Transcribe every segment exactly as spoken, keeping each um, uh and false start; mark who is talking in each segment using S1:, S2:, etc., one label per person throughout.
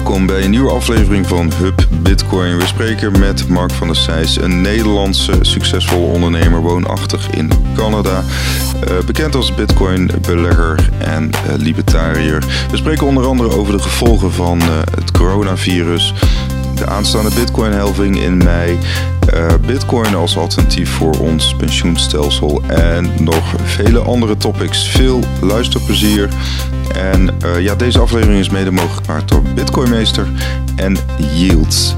S1: Welkom bij een nieuwe aflevering van Hub Bitcoin. We spreken met Mark van der Sijs, een Nederlandse succesvolle ondernemer woonachtig in Canada. Uh, bekend als Bitcoin-belegger en uh, libertariër. We spreken onder andere over de gevolgen van uh, het coronavirus, de aanstaande Bitcoin-halving in mei, uh, Bitcoin als alternatief voor ons pensioenstelsel en nog vele andere topics. Veel luisterplezier. En uh, ja, deze aflevering is mede mogelijk gemaakt door Bitcoinmeester en Yields.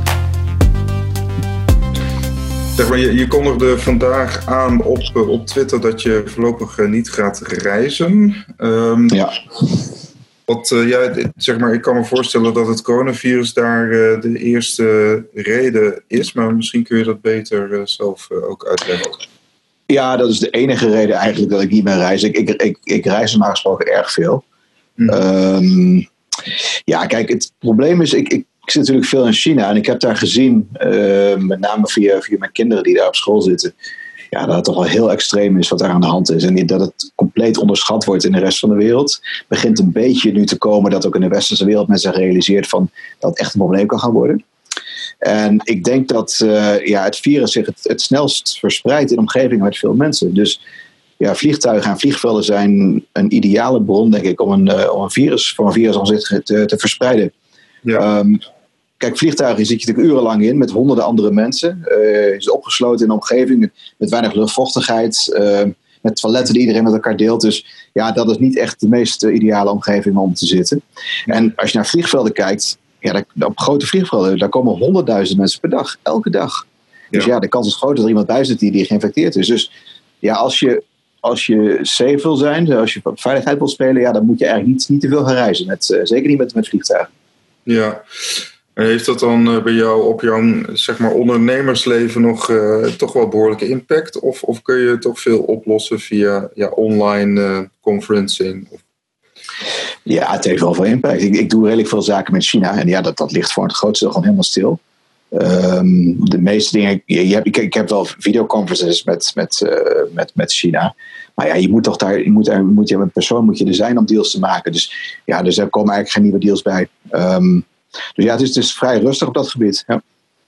S1: Zeg maar, je, je kondigde vandaag aan op, op Twitter dat je voorlopig niet gaat reizen. Um,
S2: ja.
S1: Wat, uh, ja, zeg maar, ik kan me voorstellen dat het coronavirus daar uh, de eerste reden is, maar misschien kun je dat beter uh, zelf uh, ook uitleggen.
S2: Ja, dat is de enige reden eigenlijk dat ik niet meer reis. Ik, ik, ik, ik reis normaal gesproken erg veel. Hmm. Um, ja, kijk, het probleem is, ik, ik, ik zit natuurlijk veel in China en ik heb daar gezien, uh, met name via, via mijn kinderen die daar op school zitten, ja, dat het toch wel heel extreem is wat daar aan de hand is. En dat het compleet onderschat wordt in de rest van de wereld. Het begint een beetje nu te komen dat ook in de westerse wereld men zich realiseert van dat het echt een probleem kan gaan worden. En ik denk dat uh, ja, het virus zich het, het snelst verspreidt in omgevingen met veel mensen. Dus ja, vliegtuigen en vliegvelden zijn een ideale bron, denk ik, om een, uh, om een virus, voor een virus om zich te, te verspreiden. Ja. Um, Kijk, vliegtuigen zit je natuurlijk urenlang in met honderden andere mensen. Uh, je is opgesloten in een omgeving met, met weinig luchtvochtigheid. Uh, met toiletten die iedereen met elkaar deelt. Dus ja, dat is niet echt de meest uh, ideale omgeving om te zitten. En als je naar vliegvelden kijkt, ja, daar, op grote vliegvelden, daar komen honderdduizend mensen per dag. Elke dag. Dus ja, ja de kans is groot dat er iemand bij zit die, die geïnfecteerd is. Dus ja, als je, als je safe wil zijn, als je op veiligheid wil spelen, ja, dan moet je eigenlijk niet, niet te veel gaan reizen. Met, uh, zeker niet met, met vliegtuigen.
S1: Ja. Heeft dat dan bij jou op jouw, zeg maar, ondernemersleven nog uh, toch wel behoorlijke impact? Of, of kun je toch veel oplossen via ja, online uh, conferencing?
S2: Ja, het heeft wel veel impact. Ik, ik doe redelijk veel zaken met China. En ja, dat, dat ligt voor het grootste deel gewoon helemaal stil. Um, de meeste dingen... Je, je hebt, ik, ik heb wel videoconferences met, met, uh, met, met China. Maar ja, je moet toch daar... Je moet, er, moet je met een persoon moet je er zijn om deals te maken. Dus ja, dus er komen eigenlijk geen nieuwe deals bij. Um, Dus ja, het is, het is vrij rustig op dat gebied. Ja.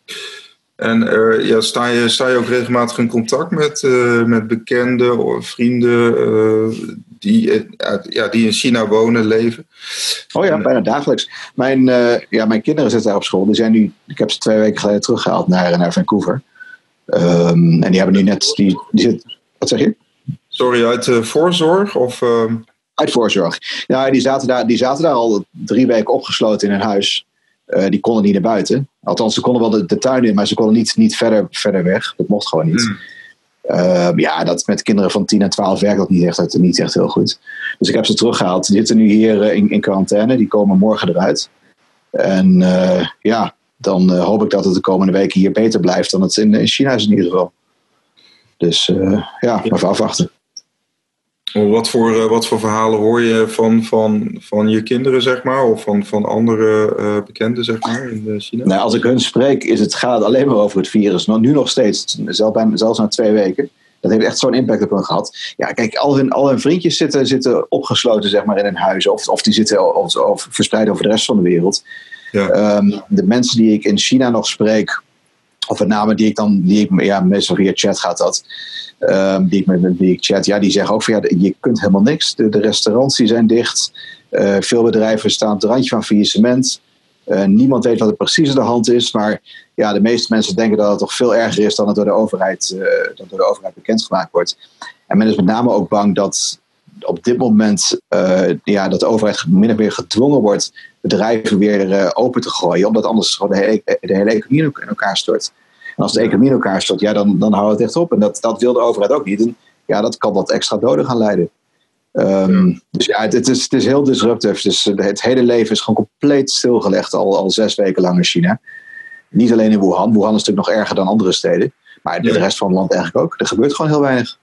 S1: En uh, ja, sta, je, sta je ook regelmatig in contact met, uh, met bekenden of vrienden uh, die, uh, ja, die in China wonen, leven?
S2: Oh ja, bijna dagelijks. Mijn, uh, ja, mijn kinderen zitten daar op school. Die zijn nu, ik heb ze twee weken geleden teruggehaald naar, naar Vancouver. Um, en die hebben nu net... Die, die zit, wat zeg je?
S1: Sorry, uit uh, voorzorg? Of, uh...
S2: Uit voorzorg. Ja, die zaten, daar, die zaten daar al drie weken opgesloten in hun huis. Uh, die konden niet naar buiten. Althans, ze konden wel de, de tuin in, maar ze konden niet, niet verder, verder weg. Dat mocht gewoon niet. Mm. Uh, ja, dat met kinderen van tien en twaalf werkt dat niet echt, niet echt heel goed. Dus ik heb ze teruggehaald. Die zitten nu hier uh, in, in quarantaine. Die komen morgen eruit. En uh, ja, dan uh, hoop ik dat het de komende weken hier beter blijft dan het in, in China is in ieder geval. Dus uh, ja, maar even afwachten.
S1: Wat voor, wat voor verhalen hoor je van, van, van je kinderen, zeg maar, of van, van andere uh, bekenden, zeg maar, in China?
S2: Nou, als ik hun spreek, is het, gaat het alleen maar over het virus. Nu nog steeds, zelfs, bij, zelfs na twee weken. Dat heeft echt zo'n impact op hen gehad. Ja, kijk, al hun, al hun vriendjes zitten, zitten opgesloten, zeg maar, in hun huis. Of, of die zitten of, of verspreid over de rest van de wereld. Ja. Um, de mensen die ik in China nog spreek, of met name die ik dan, die ik, ja, meestal via chat gaat dat. Um, die ik met, met wie ik chat, ja, die zeggen ook van ja, je kunt helemaal niks. De, de restaurants die zijn dicht. Uh, veel bedrijven staan op het randje van faillissement. Uh, niemand weet wat er precies aan de hand is. Maar ja, de meeste mensen denken dat het toch veel erger is dan het door de overheid, uh, dan door de overheid bekendgemaakt wordt. En men is met name ook bang dat op dit moment uh, ja, dat de overheid min of meer gedwongen wordt bedrijven weer uh, open te gooien. Omdat anders gewoon de hele, de hele economie in elkaar stort. En als de economie in elkaar stort, ja, dan, dan houdt het echt op. En dat, dat wil de overheid ook niet. En ja, dat kan wat extra doden gaan leiden. Um, ja. Dus ja, het, het, is, het is heel disruptief. Dus het hele leven is gewoon compleet stilgelegd al, al zes weken lang in China. Niet alleen in Wuhan. Wuhan is natuurlijk nog erger dan andere steden. Maar in ja. de rest van het land eigenlijk ook. Er gebeurt gewoon heel weinig.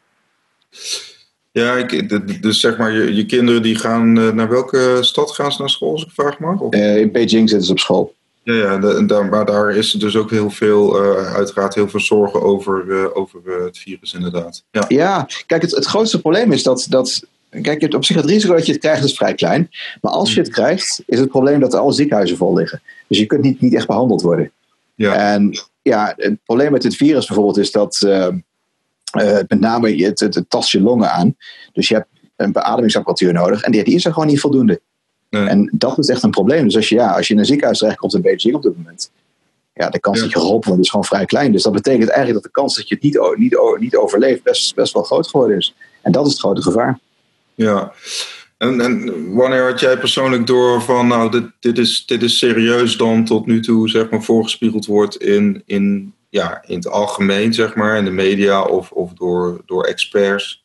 S1: Ja, ik, dus zeg maar, je, je kinderen die gaan naar welke stad gaan ze naar school, als ik vraag mag? Of?
S2: Uh, in Beijing zitten ze op school.
S1: Ja, ja de, daar, maar daar is er dus ook heel veel, uh, uiteraard heel veel zorgen over, uh, over uh, het virus inderdaad. Ja,
S2: ja kijk, het, het grootste probleem is dat, dat kijk, je hebt op zich het risico dat je het krijgt is vrij klein. Maar als je het krijgt, is het probleem dat er alle ziekenhuizen vol liggen. Dus je kunt niet, niet echt behandeld worden. Ja. En ja, het probleem met dit virus bijvoorbeeld is dat uh, uh, met name het, het, het tast je longen aan. Dus je hebt een beademingsapparatuur nodig en die, die is er gewoon niet voldoende. Nee. En dat is echt een probleem. Dus als je, ja, als je in een ziekenhuis terechtkomt in Beijing op dit moment, ja, de kans ja. dat je geholpen wordt is gewoon vrij klein. Dus dat betekent eigenlijk dat de kans dat je het niet, niet, niet overleeft best, best wel groot geworden is. En dat is het grote gevaar.
S1: Ja, en, en wanneer had jij persoonlijk door van, nou, dit, dit, is, dit is serieus dan tot nu toe, zeg maar, voorgespiegeld wordt in, in, ja, in het algemeen, zeg maar, in de media of, of door, door experts?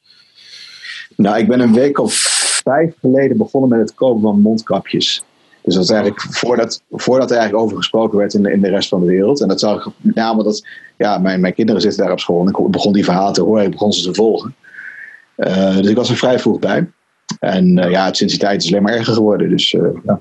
S2: Nou, ik ben een week of vijf geleden begonnen met het kopen van mondkapjes. Dus dat is eigenlijk voordat, voordat er eigenlijk over gesproken werd in de, in de rest van de wereld. En dat zag ik met name dat, ja, mijn, mijn kinderen zitten daar op school en ik begon die verhalen te horen, ik begon ze te volgen. Uh, dus ik was er vrij vroeg bij. En uh, ja, sinds die tijd is het alleen maar erger geworden. Dus uh, ja.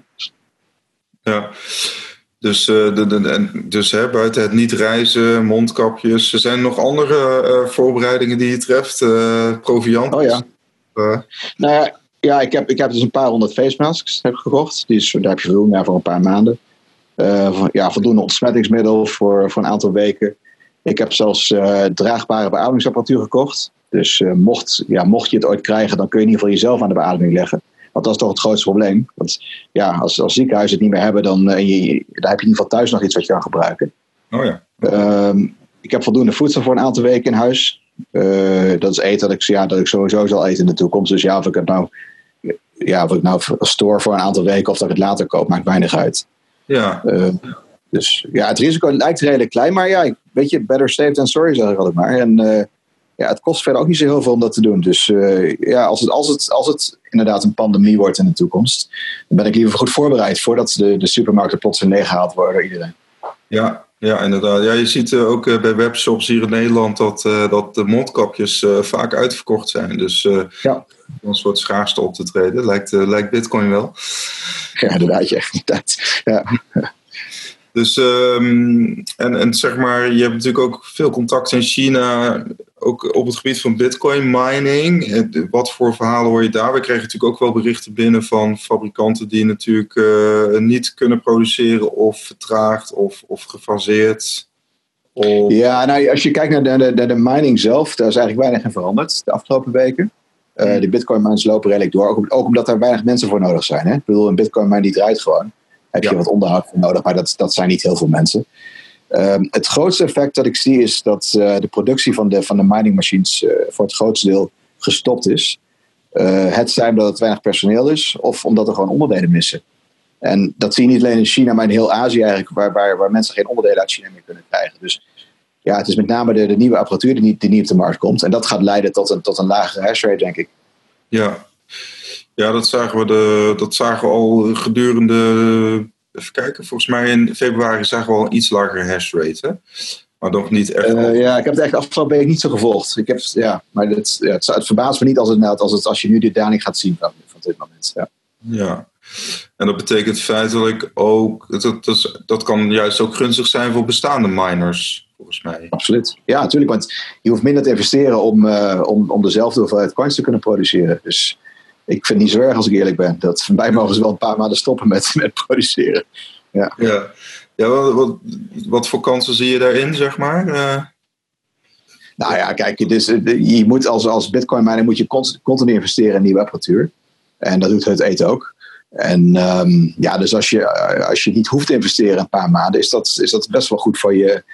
S1: Ja, dus, uh, de, de, dus hè, buiten het niet reizen, mondkapjes. Er zijn nog andere uh, voorbereidingen die je treft? Uh, proviant?
S2: Oh ja. Uh. Nou ja, ja ik, heb, ik heb dus een paar honderd face masks heb ik gekocht. Die is, daar heb je voldoende ja, voor een paar maanden. Uh, ja, voldoende ontsmettingsmiddel voor, voor een aantal weken. Ik heb zelfs uh, draagbare beademingsapparatuur gekocht. Dus uh, mocht, ja, mocht je het ooit krijgen, dan kun je in ieder geval jezelf aan de beademing leggen. Want dat is toch het grootste probleem. Want ja, als, als ziekenhuizen het niet meer hebben, dan, uh, je, dan heb je in ieder geval thuis nog iets wat je kan gebruiken.
S1: Oh ja.
S2: Uh, ik heb voldoende voedsel voor een aantal weken in huis. Uh, dat is eten dat ik, ja, dat ik sowieso zal eten in de toekomst. Dus ja, of ik het nou, ja, of ik nou store voor een aantal weken of dat ik het later koop, maakt weinig uit.
S1: Ja.
S2: Uh, dus ja, het risico lijkt redelijk klein. Maar ja, weet je, better safe than sorry, zeg ik altijd maar. En uh, ja, het kost verder ook niet zo heel veel om dat te doen. Dus uh, ja, als het, als, het, als het inderdaad een pandemie wordt in de toekomst, dan ben ik liever goed voorbereid voordat de, de supermarkten plotseling leeggehaald worden door iedereen.
S1: Ja, ja, inderdaad. Ja, je ziet uh, ook uh, bij webshops hier in Nederland dat, uh, dat de mondkapjes uh, vaak uitverkocht zijn. Dus uh, ja. een soort schaarste op te treden. Lijkt, uh, lijkt Bitcoin wel.
S2: Ja, inderdaad. Ja, inderdaad. Ja.
S1: Dus, um, en, en zeg maar, je hebt natuurlijk ook veel contact in China, ook op het gebied van Bitcoin mining. Wat voor verhalen hoor je daar? We krijgen natuurlijk ook wel berichten binnen van fabrikanten die natuurlijk uh, niet kunnen produceren of vertraagd of, of gefaseerd. Of...
S2: Ja, nou, als je kijkt naar de, de, de mining zelf, daar is eigenlijk weinig in veranderd de afgelopen weken. Uh, de Bitcoin mines lopen redelijk door, ook, ook omdat er weinig mensen voor nodig zijn. Hè? Ik bedoel, een Bitcoin mine die draait gewoon. Heb je ja. wat onderhoud voor nodig, maar dat, dat zijn niet heel veel mensen. Um, het grootste effect dat ik zie is dat uh, de productie van de, van de mining machines uh, voor het grootste deel gestopt is. Uh, het zij omdat het weinig personeel is of omdat er gewoon onderdelen missen. En dat zie je niet alleen in China, maar in heel Azië eigenlijk, waar, waar, waar mensen geen onderdelen uit China meer kunnen krijgen. Dus ja, het is met name de, de nieuwe apparatuur die niet, die niet op de markt komt. En dat gaat leiden tot een, tot een lagere hash rate, denk ik.
S1: Ja. Ja, dat zagen we, de, dat zagen we al gedurende, even kijken, volgens mij in februari zagen we al een iets lagere hash rate, hè? Maar nog niet echt.
S2: Uh, ja, ik heb het echt afgelopen week niet zo gevolgd. Ik heb, ja, maar het, ja, het, het verbaast me niet als, het, als, het, als je nu de daling gaat zien van, van dit moment. Ja.
S1: Ja, en dat betekent feitelijk ook, dat, dat, dat kan juist ook gunstig zijn voor bestaande miners, volgens mij.
S2: Absoluut. Ja, natuurlijk, want je hoeft minder te investeren om, uh, om, om dezelfde hoeveelheid coins te kunnen produceren. Dus ik vind het niet zo erg als ik eerlijk ben. Dat van mij mogen ze wel een paar maanden stoppen met, met produceren. Ja,
S1: ja. ja wat, wat, wat voor kansen zie je daarin, zeg maar? Uh...
S2: Nou ja, kijk, dus, je moet als, als Bitcoin miner moet je continu investeren in nieuwe apparatuur. En dat doet het eten ook. En um, ja, dus als je, als je niet hoeft te investeren een paar maanden, is dat, is dat best wel goed voor je,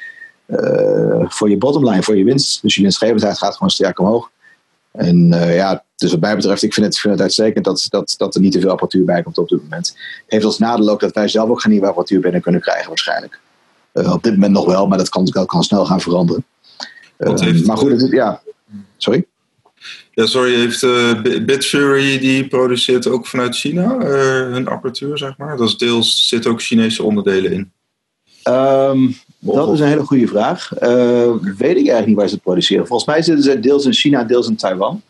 S2: uh, voor je bottomline, voor je winst. Dus je winstgevendheid gaat gewoon sterk omhoog. En uh, ja, dus wat mij betreft, ik vind het, vind het uitstekend dat, dat, dat er niet te veel apparatuur bij komt op dit moment. Het heeft als nadeel ook dat wij zelf ook geen nieuwe apparatuur binnen kunnen krijgen waarschijnlijk. Uh, op dit moment nog wel, maar dat kan, dat kan snel gaan veranderen. Uh, heeft, maar goed, het, ja. Sorry?
S1: Ja, sorry, heeft uh, Bitfury, die produceert ook vanuit China uh, hun apparatuur, zeg maar? Dat is deels, zit ook Chinese onderdelen in.
S2: Um, dat is een hele goede vraag. Uh, weet ik eigenlijk niet waar ze het produceren. Volgens mij zitten ze deels in China, deels in Taiwan.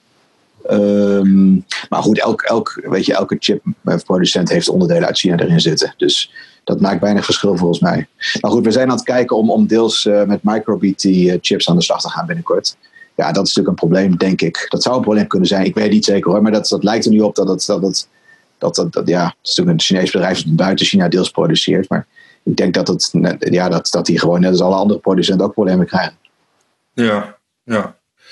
S2: Um, maar goed, elk, elk, weet je, elke chipproducent heeft onderdelen uit China erin zitten. Dus dat maakt weinig verschil volgens mij. Maar goed, we zijn aan het kijken om, om deels uh, met microBT uh, chips aan de slag te gaan binnenkort. ja, dat is natuurlijk een probleem, denk ik. Dat zou een probleem kunnen zijn. Ik weet het niet zeker hoor, maar dat, dat lijkt er nu op dat het, dat het, dat, dat, dat, ja, het is natuurlijk een Chinees bedrijf dat buiten China deels produceert. Maar ik denk dat, het, ja, dat, dat die gewoon net als alle andere producenten ook problemen krijgen.
S1: Ja, ja.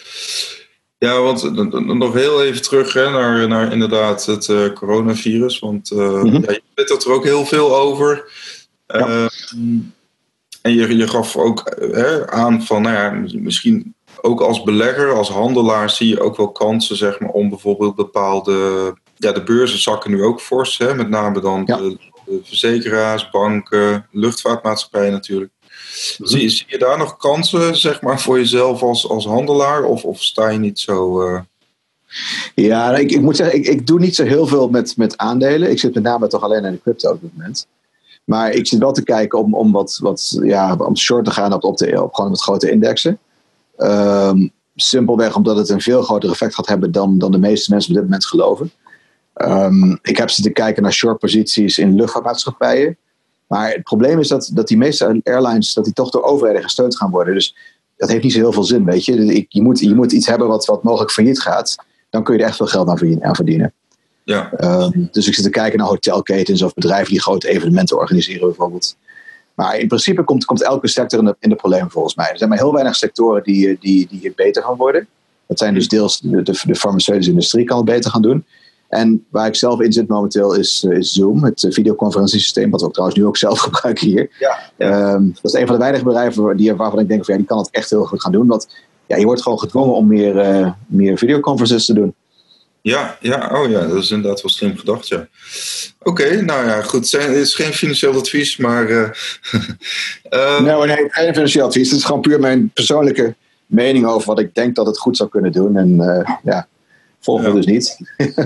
S1: Ja, want nog heel even terug hè, naar, naar inderdaad het uh, coronavirus. Want uh, mm-hmm. ja, je weet dat er ook heel veel over. Uh, ja. En je, je gaf ook uh, aan van, nou ja, misschien ook als belegger, als handelaar zie je ook wel kansen, zeg maar, om bijvoorbeeld bepaalde, ja, de beurzen zakken nu ook fors, hè, met name dan ja. de, de verzekeraars, banken, luchtvaartmaatschappijen natuurlijk. Mm-hmm. Zie, zie je daar nog kansen, zeg maar, voor jezelf als, als handelaar? Of, of sta je niet zo... Uh...
S2: Ja, ik, ik moet zeggen, ik, ik doe niet zo heel veel met, met aandelen. Ik zit met name toch alleen in de crypto op dit moment. Maar ik zit wel te kijken om, om wat, wat ja, om short te gaan op, op, de, op gewoon met grote indexen. Um, simpelweg omdat het een veel groter effect gaat hebben dan, dan de meeste mensen op dit moment geloven. Um, ik heb zitten kijken naar short posities in luchtvaartmaatschappijen. Maar het probleem is dat, dat die meeste airlines dat die toch door overheden gesteund gaan worden. Dus dat heeft niet zo heel veel zin, weet je. Je moet, je moet iets hebben wat, wat mogelijk failliet gaat. Dan kun je er echt veel geld aan verdienen.
S1: Ja.
S2: Um, dus ik zit te kijken naar hotelketens of bedrijven die grote evenementen organiseren bijvoorbeeld. Maar in principe komt, komt elke sector in de, in de problemen volgens mij. Er zijn maar heel weinig sectoren die, die, die beter gaan worden. Dat zijn dus deels de, de, de farmaceutische industrie kan het beter gaan doen. En waar ik zelf in zit momenteel is, is Zoom, het videoconferentiesysteem, wat we trouwens nu ook zelf gebruiken hier.
S1: Ja, ja.
S2: Um, dat is een van de weinige bedrijven die, waarvan ik denk van ja, die kan het echt heel goed gaan doen. Want ja, je wordt gewoon gedwongen om meer, uh, meer videoconferences te doen.
S1: Ja, ja, oh ja, dat is inderdaad wel slim gedacht, ja. Oké, okay, nou ja, goed. Het is geen financieel advies, maar... Uh, uh,
S2: nee, nee, geen financieel advies. Het is gewoon puur mijn persoonlijke mening over wat ik denk dat het goed zou kunnen doen. En uh, ja, volg me ja. dus niet.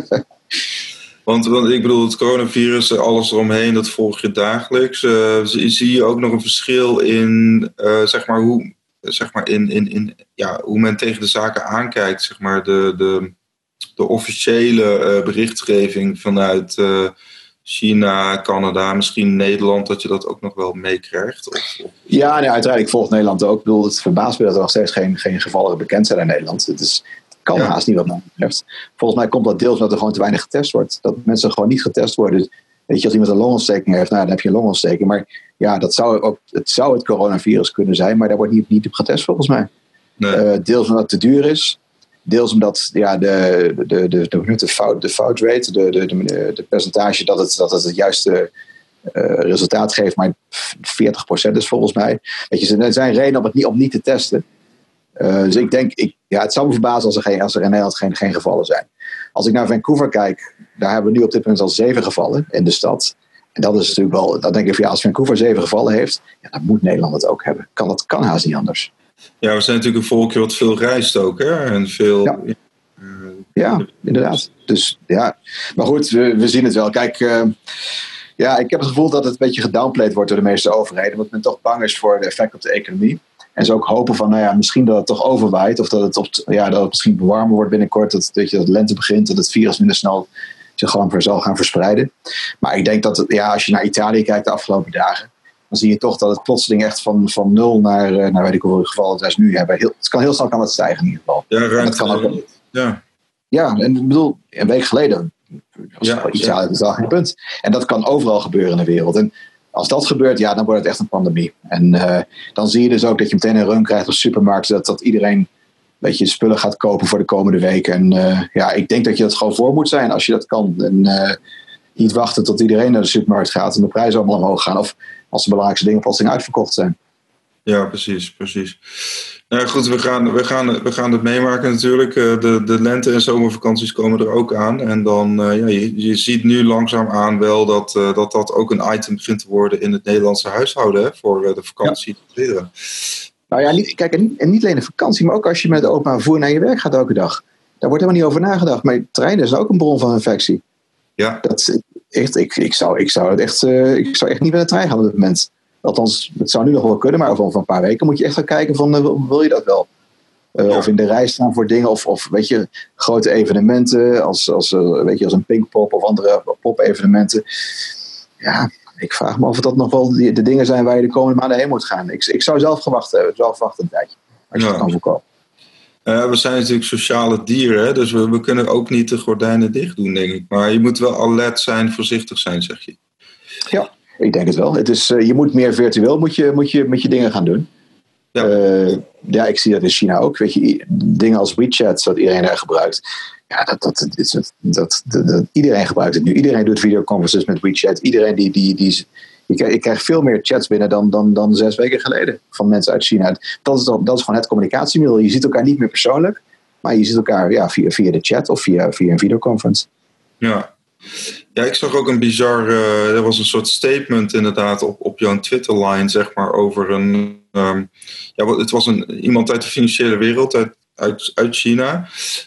S1: want, want ik bedoel, het coronavirus, alles eromheen, dat volg je dagelijks. Uh, zie, zie je ook nog een verschil in, uh, zeg maar, hoe, zeg maar in, in, in, ja, hoe men tegen de zaken aankijkt, zeg maar, de... de de officiële uh, berichtgeving vanuit uh, China, Canada, misschien Nederland, dat je dat ook nog wel meekrijgt? Of, of...
S2: Ja, nee, uiteraard. Ik volg Nederland ook. Ik bedoel, het verbaast me dat er nog steeds geen, geen gevallen bekend zijn in Nederland. Het, is, het kan ja. haast niet wat mij betreft. Volgens mij komt dat deels omdat er gewoon te weinig getest wordt. Dat mensen gewoon niet getest worden. Weet je, als iemand een longontsteking heeft, nou, dan heb je een longontsteking. Maar ja, dat zou ook, het zou het coronavirus kunnen zijn, maar daar wordt niet, niet op getest volgens mij. Nee. Uh, deels omdat het te duur is. Deels omdat ja, de, de, de, de, de, fout, de fout rate, de, de, de, de percentage dat het, dat het het juiste uh, resultaat geeft, maar veertig procent is volgens mij. Weet je, er zijn redenen om het niet, om niet te testen. Uh, dus ik denk, ik, ja, het zou me verbazen als er, geen, als er in Nederland geen, geen gevallen zijn. Als ik naar Vancouver kijk, daar hebben we nu op dit moment al zeven gevallen in de stad. En dat is natuurlijk wel, dan denk ik van ja, als Vancouver zeven gevallen heeft, ja, dan moet Nederland het ook hebben. Kan, dat kan haast niet anders.
S1: Ja, we zijn natuurlijk een volkje wat veel reist ook, hè? En veel...
S2: Ja, uh, ja inderdaad. Dus ja, maar goed, we, we zien het wel. Kijk, uh, ja, ik heb het gevoel dat het een beetje gedownplayed wordt door de meeste overheden, omdat men toch bang is voor de effect op de economie. En ze ook hopen van, nou ja, misschien dat het toch overwaait, of dat het, op, ja, dat het misschien warmer wordt binnenkort, dat, dat, je, dat lente begint, dat het virus minder snel zich gewoon zal gaan verspreiden. Maar ik denk dat, het, ja, als je naar Italië kijkt de afgelopen dagen, dan zie je toch dat het plotseling echt van, van nul naar, naar weet ik hoeveel gevallen het is nu hebben. Heel, het kan heel snel kan het stijgen in ieder geval.
S1: Ja, ruimte.
S2: Kan ook,
S1: ja.
S2: ja, en ik bedoel, een week geleden was
S1: ja,
S2: Italië
S1: ja.
S2: dus al geen punt. En dat kan overal gebeuren in de wereld. En als dat gebeurt, ja, dan wordt het echt een pandemie. En uh, dan zie je dus ook dat je meteen een run krijgt op supermarkten, dat, dat iedereen een beetje spullen gaat kopen voor de komende weken. En uh, ja, ik denk dat je dat gewoon voor moet zijn als je dat kan. En uh, niet wachten tot iedereen naar de supermarkt gaat en de prijzen allemaal omhoog gaan. Of als de belangrijkste dingen plotseling uitverkocht zijn.
S1: Ja, precies, precies. Nou goed, we gaan, we gaan, we gaan het meemaken natuurlijk. De, de lente- en zomervakanties komen er ook aan. En dan, uh, ja, je, je ziet nu langzaam aan wel dat, uh, dat dat ook een item begint te worden in het Nederlandse huishouden, hè, voor uh, de vakantie. Ja.
S2: Nou ja, niet, kijk, en niet, en niet alleen de vakantie, maar ook als je met de openbaar vervoer naar je werk gaat elke dag. Daar wordt helemaal niet over nagedacht. Maar treinen is ook een bron van infectie.
S1: Ja.
S2: Dat, echt, ik, ik, zou, ik, zou het echt, uh, ik zou echt niet met de trein gaan op dit moment. Althans, het zou nu nog wel kunnen, maar over, over een paar weken moet je echt gaan kijken van, uh, wil je dat wel? Uh, ja. Of in de rij staan voor dingen, of, of weet je, grote evenementen, als, als, uh, weet je, als een Pinkpop of andere pop-evenementen. Ja, ik vraag me of dat nog wel de, de dingen zijn waar je de komende maanden heen moet gaan. Ik, ik zou zelf gewacht hebben, zelf wachten een tijdje, als je ja. dat kan voorkomen.
S1: Uh, we zijn natuurlijk sociale dieren, hè? Dus we, we kunnen ook niet de gordijnen dicht doen, denk ik. Maar je moet wel alert zijn, voorzichtig zijn, zeg je.
S2: Ja, ik denk het wel. Het is, uh, je moet meer virtueel moet je, moet je, moet je dingen gaan doen. Ja. Uh, ja, ik zie dat in China ook. Weet je, dingen als WeChat, wat iedereen daar gebruikt. Ja, dat, dat, dat, dat, dat, dat, dat, iedereen gebruikt het nu. Iedereen doet videoconferences met WeChat. Iedereen die... die, die ik, krijg, ik krijg veel meer chats binnen dan, dan, dan zes weken geleden van mensen uit China. Dat is, dat is gewoon het communicatiemiddel. Je ziet elkaar niet meer persoonlijk, maar je ziet elkaar ja, via, via de chat of via, via een videoconference.
S1: Ja. Ja, ik zag ook een bizar... Uh, er was een soort statement inderdaad op, op jouw Twitterline, zeg maar, over een... Um, ja, het was een, iemand uit de financiële wereld, uit, uit, uit China...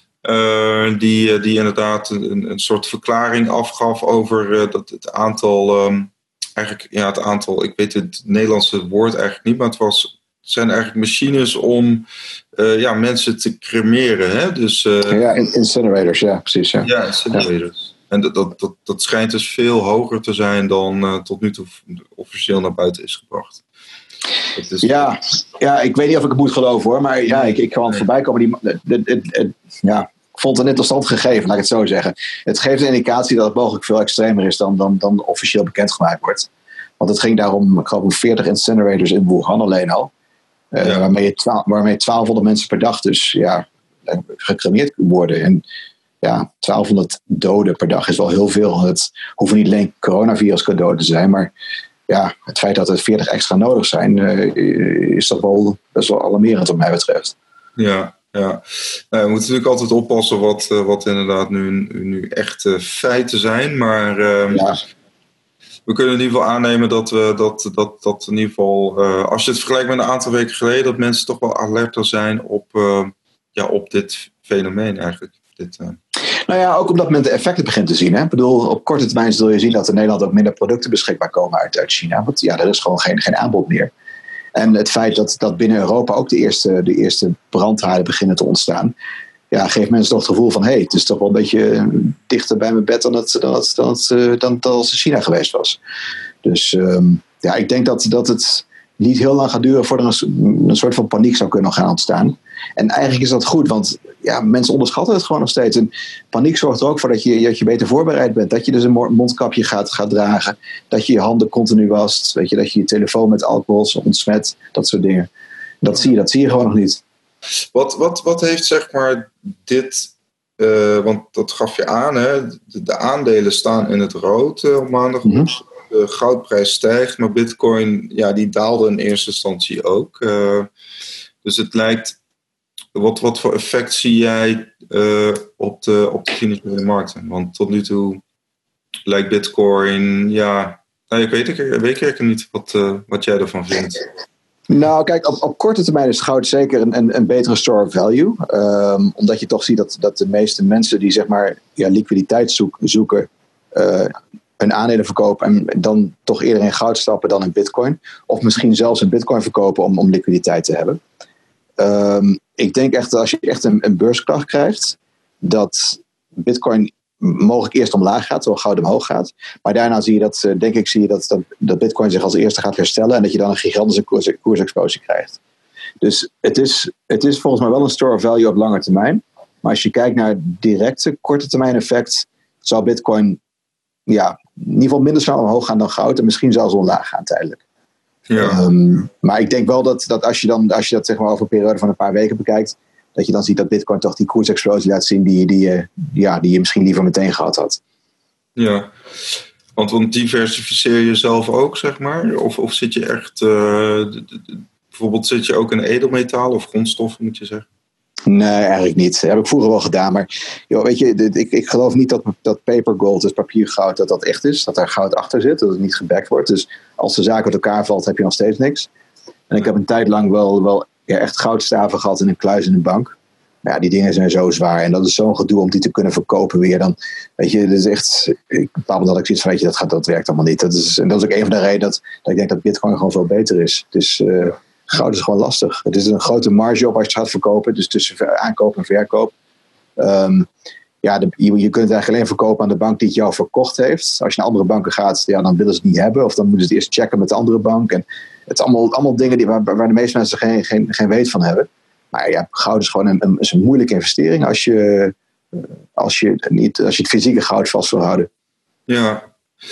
S1: Uh, die, die inderdaad een, een soort verklaring afgaf over uh, dat het aantal, um, eigenlijk, ja, het aantal, ik weet het Nederlandse woord eigenlijk niet, maar het, was, het zijn eigenlijk machines om uh, ja, mensen te cremeren. Hè? Dus, uh,
S2: ja, incinerators, ja, precies. Ja,
S1: ja incinerators. Ja. En dat, dat, dat, dat schijnt dus veel hoger te zijn dan uh, tot nu toe officieel naar buiten is gebracht.
S2: Is... Ja, ja, ik weet niet of ik het moet geloven hoor, maar ja, ik, ik kan nee. voorbij komen. Die, het, het, het, het, ja, ik vond het een interessant gegeven, laat ik het zo zeggen. Het geeft een indicatie dat het mogelijk veel extremer is dan, dan, dan officieel bekendgemaakt wordt. Want het ging daarom, ik geloof, veertig incinerators in Wuhan alleen al. Uh, ja. waarmee, je twa- waarmee twaalfhonderd mensen per dag dus ja, gecremeerd worden. En ja, twaalfhonderd doden per dag is wel heel veel. Het hoeven niet alleen coronavirus doden te zijn, maar ja, het feit dat er veertig extra nodig zijn, uh, is toch wel best wel alarmerend wat mij betreft.
S1: Ja, ja. Nou, we moeten natuurlijk altijd oppassen wat, uh, wat inderdaad nu, nu echt uh, feiten zijn. Maar uh, ja. we kunnen in ieder geval aannemen dat we dat, dat, dat in ieder geval, uh, als je het vergelijkt met een aantal weken geleden, dat mensen toch wel alerter zijn op, uh, ja, op dit fenomeen eigenlijk. Dit, uh...
S2: Nou ja, ook omdat men de effecten begint te zien. Hè? Ik bedoel, op korte termijn zul je zien dat in Nederland ook minder producten beschikbaar komen uit, uit China. Want ja, er is gewoon geen, geen aanbod meer. En het feit dat, dat binnen Europa ook de eerste, de eerste brandhaarden beginnen te ontstaan, ja, geeft mensen toch het gevoel van, hé, hey, het is toch wel een beetje dichter bij mijn bed dan het, dan het, dan het, dan het, dan het als China geweest was. Dus um, ja, ik denk dat, dat het niet heel lang gaat duren voordat er een, een soort van paniek zou kunnen gaan ontstaan. En eigenlijk is dat goed, want ja, mensen onderschatten het gewoon nog steeds. En paniek zorgt er ook voor dat je, dat je beter voorbereid bent. Dat je dus een mondkapje gaat, gaat dragen. Dat je je handen continu wast. Weet je, dat je je telefoon met alcohol ontsmet. Dat soort dingen. Dat zie je, dat zie je gewoon nog niet.
S1: Wat, wat, wat heeft zeg maar dit... Uh, want dat gaf je aan, hè? De, de aandelen staan in het rood uh, op maandag. Mm-hmm. De goudprijs stijgt, maar Bitcoin ja, die daalde in eerste instantie ook. Uh, dus het lijkt... Wat, wat voor effect zie jij uh, op, de, op de financiële markten? Want tot nu toe lijkt Bitcoin, ja, nou, ik weet, ik weet eigenlijk niet wat, uh, wat jij ervan vindt.
S2: Nou, kijk, op, op korte termijn is goud zeker een, een, een betere store of value. Um, omdat je toch ziet dat, dat de meeste mensen die zeg maar ja, liquiditeit zoek, zoeken, uh, hun aandelen verkopen en dan toch eerder in goud stappen dan in Bitcoin. Of misschien zelfs in Bitcoin verkopen om, om liquiditeit te hebben. Um, ik denk echt dat als je echt een, een beurskracht krijgt, dat Bitcoin mogelijk eerst omlaag gaat, terwijl goud omhoog gaat. Maar daarna zie je dat, denk ik, zie je dat, dat, dat Bitcoin zich als eerste gaat herstellen en dat je dan een gigantische koers, koersexplosie krijgt. Dus het is, het is volgens mij wel een store of value op lange termijn. Maar als je kijkt naar het directe korte termijn effect, zou Bitcoin ja, in ieder geval minder snel omhoog gaan dan goud en misschien zelfs omlaag gaan tijdelijk. Ja. Um, maar ik denk wel dat, dat als je, dan, als je dat zeg maar over een periode van een paar weken bekijkt, dat je dan ziet dat Bitcoin toch die koersexplosie laat zien die, die, die, ja, die je misschien liever meteen gehad had.
S1: Ja, want, want diversificeer je zelf ook, zeg maar? Of, of zit je echt, uh, de, de, bijvoorbeeld zit je ook in edelmetaal of grondstoffen, moet je zeggen?
S2: Nee, eigenlijk niet. Dat heb ik vroeger wel gedaan. Maar joh, weet je, ik, ik geloof niet dat, dat paper gold, dus papiergoud, dat dat echt is. Dat daar goud achter zit, dat het niet gebackt wordt. Dus als de zaak uit elkaar valt, heb je nog steeds niks. En ik heb een tijd lang wel, wel ja, echt goudstaven gehad in een kluis in een bank. Maar ja, die dingen zijn zo zwaar. En dat is zo'n gedoe om die te kunnen verkopen weer. Dan, weet je, dat is echt... Ik bepaal dat ik zoiets van, weet je, dat, gaat, dat werkt allemaal niet. Dat is, en dat is ook een van de redenen dat, dat ik denk dat Bitcoin gewoon veel beter is. Dus uh, goud is gewoon lastig. Het is een grote marge op als je het gaat verkopen. Dus tussen aankoop en verkoop. Um, ja, de, je, je kunt het eigenlijk alleen verkopen aan de bank die het jou verkocht heeft. Als je naar andere banken gaat, ja, dan willen ze het niet hebben. Of dan moeten ze het eerst checken met de andere bank. En het is allemaal, allemaal dingen die, waar, waar de meeste mensen geen, geen, geen weet van hebben. Maar ja, goud is gewoon een, een, is een moeilijke investering als je, als, je niet, als je het fysieke goud vast wil houden.
S1: Ja,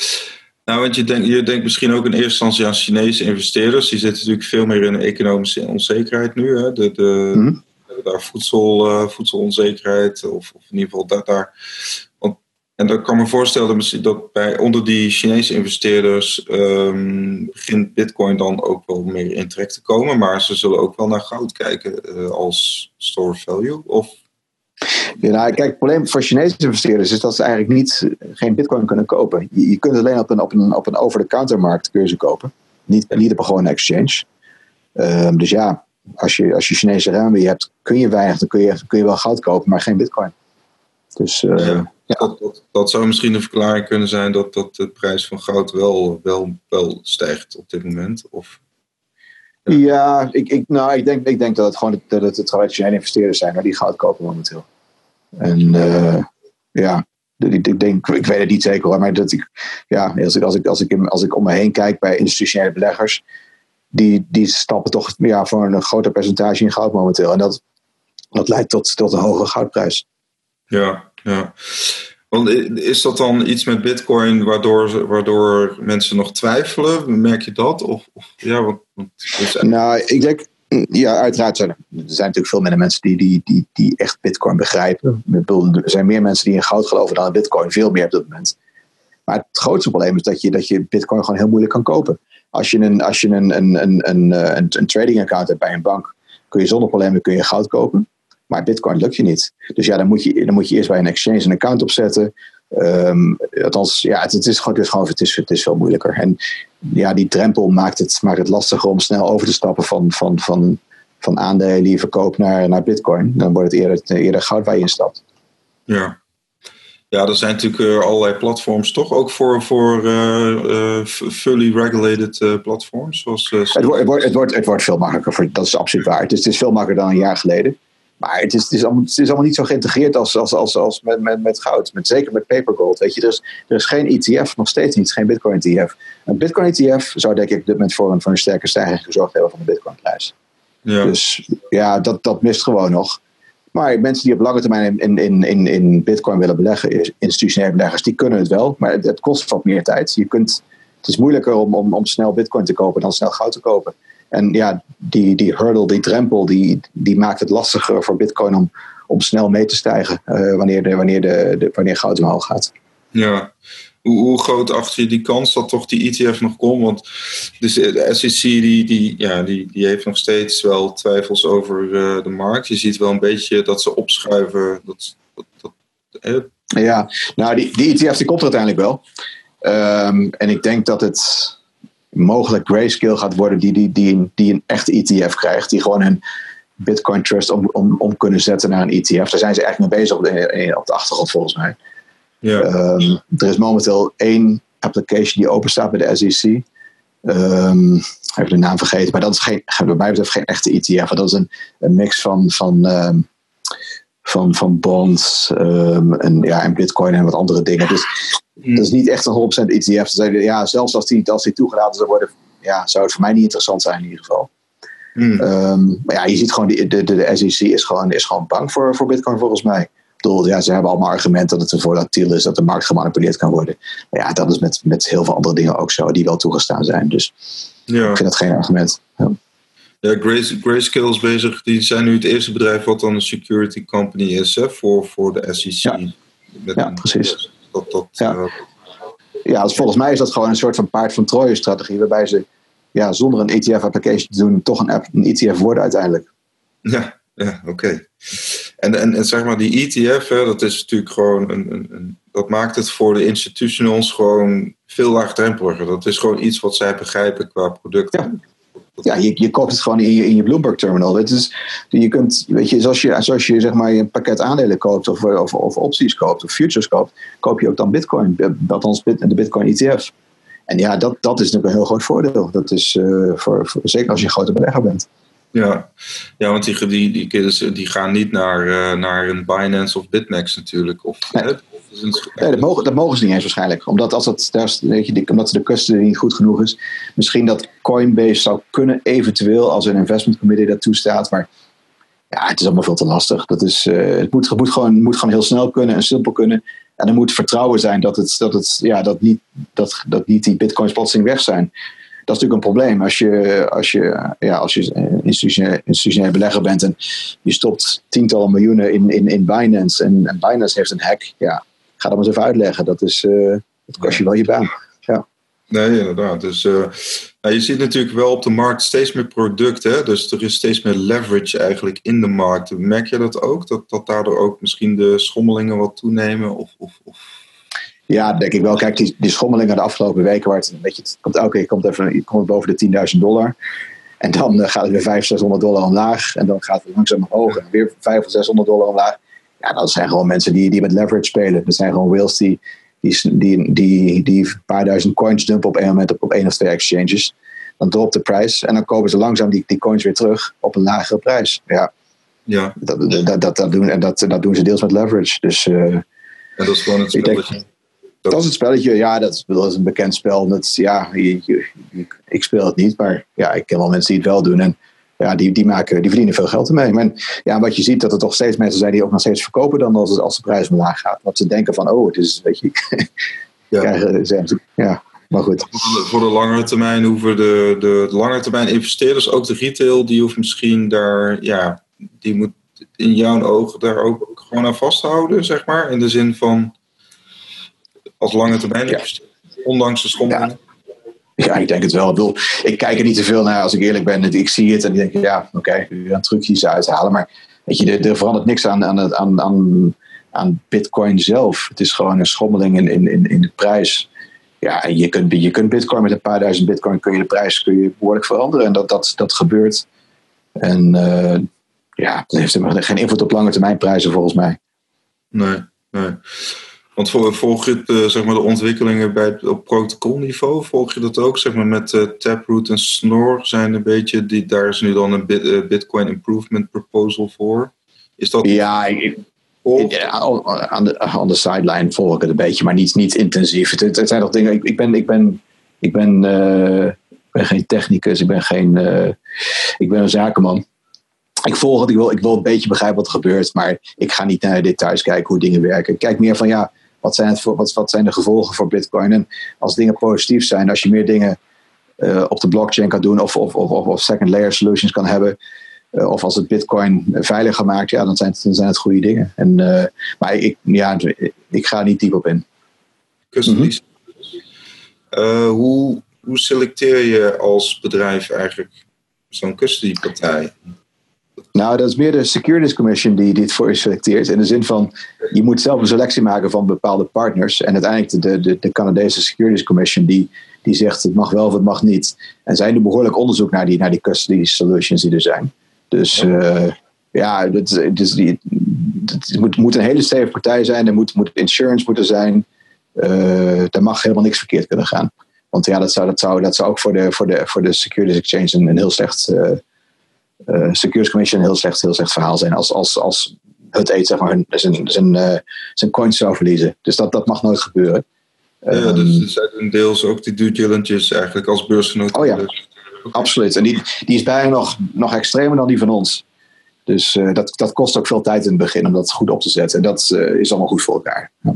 S1: nou, want je denkt, je denkt misschien ook in eerste instantie aan Chinese investeerders. Die zitten natuurlijk veel meer in economische onzekerheid nu. Hè? De, de, mm-hmm. Daar voedsel, uh, voedselonzekerheid, of, of in ieder geval dat daar. Want, en dan kan ik me voorstellen dat, dat bij onder die Chinese investeerders um, begint Bitcoin dan ook wel meer in trek te komen. Maar ze zullen ook wel naar goud kijken uh, als store of value. Of...
S2: Ja, nou, kijk, het probleem voor Chinese investeerders is dat ze eigenlijk niet, geen Bitcoin kunnen kopen. Je, je kunt alleen op een, op een, op een over-the-counter markt kun je ze kopen. Niet, niet op een gewone exchange. Um, dus ja, als je, als je Chinese renminbi hebt, kun je weinig, dan kun je, kun je wel goud kopen, maar geen Bitcoin. Dus uh,
S1: ja, ja. Dat, dat, dat zou misschien een verklaring kunnen zijn dat, dat de prijs van goud wel, wel, wel stijgt op dit moment. Of...
S2: Ja, ja ik, ik, nou, ik, denk, ik denk dat het gewoon de, de, de traditionele investeerders zijn, maar die goud kopen momenteel. En uh, ja, ik, ik denk, ik weet het niet zeker hoor, maar dat ik, ja, als ik, als ik, als ik, als ik om me heen kijk bij institutionele beleggers, die, die stappen toch ja, voor een groter percentage in goud momenteel. En dat, dat leidt tot, tot een hogere goudprijs.
S1: Ja, ja. Want is dat dan iets met Bitcoin waardoor, waardoor mensen nog twijfelen? Merk je dat? Of, of, ja, wat, wat is
S2: nou, ik denk, ja, uiteraard zijn er, er zijn natuurlijk veel minder mensen die, die, die, die echt Bitcoin begrijpen. Er zijn meer mensen die in goud geloven dan in Bitcoin, veel meer op dit moment. Maar het grootste probleem is dat je, dat je Bitcoin gewoon heel moeilijk kan kopen. Als je een, als je een, een, een, een, een, een trading account hebt bij een bank, kun je zonder problemen kun je goud kopen. Maar Bitcoin lukt je niet. Dus ja, dan moet je, dan moet je eerst bij een exchange een account opzetten. Um, althans, ja, het, het, is gewoon, het, is gewoon, het, is, het is veel moeilijker. En ja, die drempel maakt het, maakt het lastiger om snel over te stappen van, van, van, van aandelen die je verkoopt naar, naar Bitcoin. Dan wordt het eerder, eerder goud waar je instapt.
S1: Ja. Ja, er zijn natuurlijk uh, allerlei platforms, toch? Ook voor, voor uh, uh, fully regulated uh, platforms? Zoals, uh,
S2: het, wordt, het, wordt, het, wordt, het wordt veel makkelijker, voor, dat is absoluut waar. Het is, het is veel makkelijker dan een jaar geleden. Maar het is, het is, allemaal, het is allemaal niet zo geïntegreerd als, als, als, als met, met, met goud. Met, zeker met paper gold. Weet je, er, is, er is geen E T F, nog steeds niet. Geen Bitcoin E T F. Een Bitcoin E T F zou denk ik op dit moment voor een, voor een sterke stijging gezorgd hebben van de Bitcoinprijs. Ja. Dus ja, dat, dat mist gewoon nog. Maar mensen die op lange termijn in, in, in, in Bitcoin willen beleggen, institutionele beleggers, die kunnen het wel. Maar het, het kost wat meer tijd. Je kunt, het is moeilijker om, om, om snel Bitcoin te kopen dan snel goud te kopen. En ja, die, die hurdle, die drempel, die, die maakt het lastiger voor Bitcoin om, om snel mee te stijgen uh, wanneer, de, wanneer, de, de, wanneer goud omhoog gaat.
S1: Ja, hoe, hoe groot achter je die kans dat toch die E T F nog komt? Want dus de S E C die, die, ja, die, die heeft nog steeds wel twijfels over uh, de markt. Je ziet wel een beetje dat ze opschuiven. Dat, dat, dat, eh.
S2: Ja, nou die, die E T F die komt er uiteindelijk wel. Um, en ik denk dat het mogelijk Grayscale gaat worden die, die, die, een, die een echte E T F krijgt. Die gewoon een Bitcoin Trust om, om, om kunnen zetten naar een E T F. Daar zijn ze echt mee bezig op de, op de achtergrond volgens mij. Ja. Um, er is momenteel één application die open staat bij de S E C. Um, ik heb de naam vergeten. Maar dat is geen, bij mij betreft geen echte E T F. Dat is een, een mix van, van, um, van, van bonds um, en, ja, en Bitcoin en wat andere dingen. Dus mm. dat is niet echt een honderd procent E T F. Dus, ja, zelfs als die, als die toegelaten zou worden, ja, zou het voor mij niet interessant zijn in ieder geval. Mm. Um, maar ja, je ziet gewoon, die, de, de, de S E C is gewoon, is gewoon bang voor, voor Bitcoin volgens mij. Ik bedoel, ja, ze hebben allemaal argumenten dat het een volatiel is, dat de markt gemanipuleerd kan worden. Maar ja, dat is met, met heel veel andere dingen ook zo, die wel toegestaan zijn. Dus ja. Ik vind dat geen argument. Ja.
S1: Ja, Grace, Grayscale is bezig. Die zijn nu het eerste bedrijf wat dan een security company is, hè, voor, voor de S E C.
S2: Ja,
S1: met
S2: ja
S1: een,
S2: precies.
S1: Dat, dat,
S2: ja,
S1: uh,
S2: ja dus volgens mij is dat gewoon een soort van paard van Troje strategie, waarbij ze ja, zonder een E T F-application te doen toch een, app, een E T F worden uiteindelijk.
S1: Ja, ja oké. Okay. En, en, en zeg maar die E T F, hè, dat is natuurlijk gewoon een, een, een, dat maakt het voor de institutionals gewoon veel laagdrempeliger. Dat is gewoon iets wat zij begrijpen qua product.
S2: Ja. Ja, je, je koopt het gewoon in je, in je Bloomberg terminal. Het is, je kunt, weet je, zoals je, zoals je zeg maar een pakket aandelen koopt of, of, of opties koopt of futures koopt, koop je ook dan Bitcoin, althans de Bitcoin E T F. En ja, dat, dat is natuurlijk een heel groot voordeel. Dat is uh, voor, voor, zeker als je een grote belegger bent.
S1: Ja, ja, want die, die, die, die gaan niet naar, uh, naar een Binance of BitMEX natuurlijk. Of,
S2: nee,
S1: hè?
S2: nee dat, mogen, dat mogen ze niet eens waarschijnlijk. Omdat, als dat, daar, weet je, omdat de custody niet goed genoeg is. Misschien dat Coinbase zou kunnen eventueel als een investment committee dat toestaat. Maar ja, het is allemaal veel te lastig. Dat is, uh, het moet, het moet, gewoon, moet gewoon heel snel kunnen en simpel kunnen. En er moet vertrouwen zijn dat, het, dat, het, ja, dat, niet, dat, dat niet die bitcoins plotseling weg zijn. Dat is natuurlijk een probleem. Als je, als je, ja, als je institutioneel, institutioneel belegger bent en je stopt tientallen miljoenen in, in, in Binance en, en Binance heeft een hack. Ja, ga dat maar eens even uitleggen. Dat, is, uh, dat kost je wel je baan. Ja.
S1: Nee, inderdaad. Dus, uh, nou, je ziet natuurlijk wel op de markt steeds meer producten. Dus er is steeds meer leverage eigenlijk in de markt. Merk je dat ook? Dat, dat daardoor ook misschien de schommelingen wat toenemen? Of, of, of...
S2: Ja, denk ik wel. Kijk, die, die schommelingen de afgelopen weken, waar het, weet je, het komt elke keer komt even, je komt boven de tienduizend dollar. En dan uh, gaat het weer vijfhonderd, zeshonderd dollar omlaag. En dan gaat het langzaam omhoog. En weer vijfhonderd of zeshonderd dollar omlaag. Ja, dat zijn gewoon mensen die, die met leverage spelen. Dat zijn gewoon whales die, die, die, die, die een paar duizend coins dumpen op een moment op, op één of twee exchanges. Dan dropt de prijs. En dan kopen ze langzaam die, die coins weer terug op een lagere prijs. Ja,
S1: ja.
S2: Dat, dat, dat, dat, doen, en dat, dat doen ze deels met leverage. Dus uh,
S1: en dat is gewoon het spelletje.
S2: Dat is het spelletje, ja, dat is, dat is een bekend spel. Dat, ja, je, je, je, ik speel het niet, maar ja, ik ken wel mensen die het wel doen. En ja, die, die, maken, die verdienen veel geld ermee. Maar ja, wat je ziet, dat er toch steeds mensen zijn die ook nog steeds verkopen dan als, als de prijs omlaag gaat. Want ze denken van, oh, het is, weet je,
S1: ja.
S2: krijgen, ja, maar goed.
S1: Voor de, voor de langere termijn hoeven de, de, de langere termijn investeerders, ook de retail, die hoeft misschien daar, ja, die moet in jouw ogen daar ook gewoon aan vasthouden, zeg maar. In de zin van, als lange termijn investeerder, ja. Ondanks de schommelingen.
S2: Ja. Ja, ik denk het wel. Ik, bedoel, ik kijk er niet te veel naar als ik eerlijk ben. Ik zie het en ik denk, ja, oké, okay, een trucje uithalen. Maar weet je, er, er verandert niks aan, aan, aan, aan, aan Bitcoin zelf. Het is gewoon een schommeling in, in, in de prijs. Ja, en je kunt, je kunt Bitcoin met een paar duizend Bitcoin, kun je de prijs kun je behoorlijk veranderen. En dat, dat, dat gebeurt. En uh, ja, dat heeft geen invloed op lange termijn prijzen volgens mij.
S1: Nee, nee. Want volg je het, uh, zeg maar de ontwikkelingen bij het, op protocolniveau? Volg je dat ook? Zeg maar met uh, Taproot en Snor zijn een beetje, die, daar is nu dan een bit, uh, Bitcoin Improvement Proposal voor. Is dat?
S2: Ja, ik, ik, aan de, aan de sideline volg ik het een beetje, maar niet, niet intensief. Het, het, het zijn toch dingen. Ik, ik ben, ik ben, ik ben, uh, ben geen technicus. Ik ben geen, uh, ik ben een zakenman. Ik volg het. Ik wil, ik wil een beetje begrijpen wat er gebeurt, maar ik ga niet naar de details kijken hoe dingen werken. Ik kijk meer van ja. Wat zijn, het voor, wat, wat zijn de gevolgen voor Bitcoin? En als dingen positief zijn, als je meer dingen uh, op de blockchain kan doen of, of, of, of second layer solutions kan hebben, uh, of als het Bitcoin veiliger maakt, ja, dan zijn het, dan zijn het goede dingen. En, uh, maar ik, ja, ik ga er niet diep op in.
S1: Mm-hmm. Uh, hoe, hoe selecteer je als bedrijf eigenlijk zo'n custody-partij?
S2: Nou, dat is meer de Securities Commission die dit voor je selecteert. In de zin van, je moet zelf een selectie maken van bepaalde partners. En uiteindelijk de, de, de Canadese Securities Commission die, die zegt het mag wel of het mag niet. En zij doen behoorlijk onderzoek naar die, naar die custody solutions die er zijn. Dus uh, ja, het, dus die, het moet, moet een hele stevige partij zijn. Er moet, moet insurance moeten zijn. Uh, er mag helemaal niks verkeerd kunnen gaan. Want ja, dat zou, dat zou, dat zou ook voor de, voor de, voor de Securities Exchange een, een heel slecht... Uh, Uh, Securities Commission een heel slecht, heel slecht verhaal zijn als, als, als het eet zeg maar hun, zijn, zijn, uh, zijn coins zou verliezen. Dus dat, dat mag nooit gebeuren.
S1: Ja, um, dus er zijn deels ook die due diligence eigenlijk als beursgenoot.
S2: Oh ja, okay. Absoluut. En die, die is bijna nog, nog extremer dan die van ons. Dus uh, dat, dat kost ook veel tijd in het begin om dat goed op te zetten. En dat uh, is allemaal goed voor elkaar. Ja.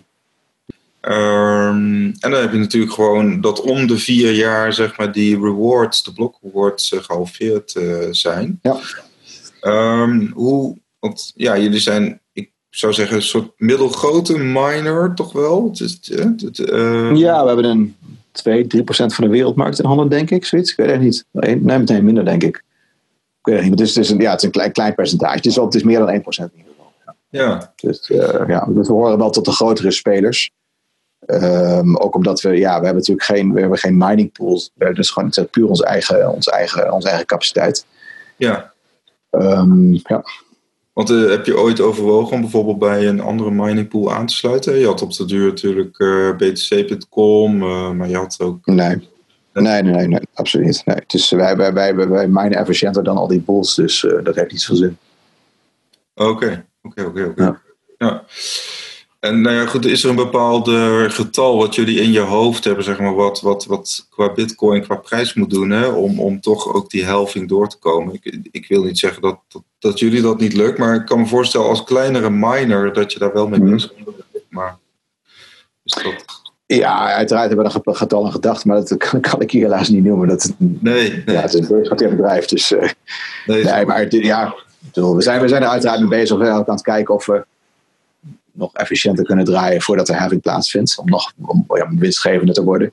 S1: Um, en dan heb je natuurlijk gewoon dat om de vier jaar zeg maar die rewards, de block rewards uh, gehalveerd uh, zijn.
S2: Ja.
S1: Um, hoe, want ja, jullie zijn, ik zou zeggen, een soort middelgrote miner toch wel? Het is, het, het, uh...
S2: Ja, we hebben een twee, drie procent van de wereldmarkt in handen, denk ik. Zoiets. Ik weet het niet. Nee, meteen minder, denk ik. Ik weet het niet. Het is, het is een, ja, het is een klein, klein percentage. Het is, wel, het is meer dan één procent in ieder geval. Ja.
S1: Ja.
S2: Dus, uh, ja, dus we horen wel tot de grotere spelers. Um, ook omdat we, ja, we hebben natuurlijk geen, we hebben geen mining pools. We hebben dus gewoon het puur onze eigen, onze eigen, onze eigen capaciteit.
S1: Ja.
S2: Um, ja.
S1: Want uh, heb je ooit overwogen om bijvoorbeeld bij een andere mining pool aan te sluiten? Je had op de duur natuurlijk uh, B T C punt com, uh, maar je had ook...
S2: Nee, nee, nee, nee, nee absoluut niet. Nee. Het is, wij, wij, wij, wij minen efficiënter dan al die pools, dus uh, dat heeft niet zoveel zin.
S1: Oké, oké, oké. Ja. En nou ja, goed, is er een bepaald getal wat jullie in je hoofd hebben, zeg maar, wat, wat, wat qua bitcoin, qua prijs moet doen, hè, om, om toch ook die helving door te komen? Ik, ik wil niet zeggen dat, dat, dat jullie dat niet lukt, maar ik kan me voorstellen als kleinere miner dat je daar wel mee bezig bent. Maar is dat...
S2: Ja, uiteraard hebben we een getal aan gedacht, maar dat kan, kan ik hier helaas niet noemen. Dat,
S1: nee, nee.
S2: Ja, het is een beursgenoteerd bedrijf, dus... Uh, nee, nee maar ja, we zijn, we zijn er uiteraard mee bezig. We zijn ook aan het kijken of we nog efficiënter kunnen draaien voordat de halving plaatsvindt. Om nog om, ja, winstgevender te worden.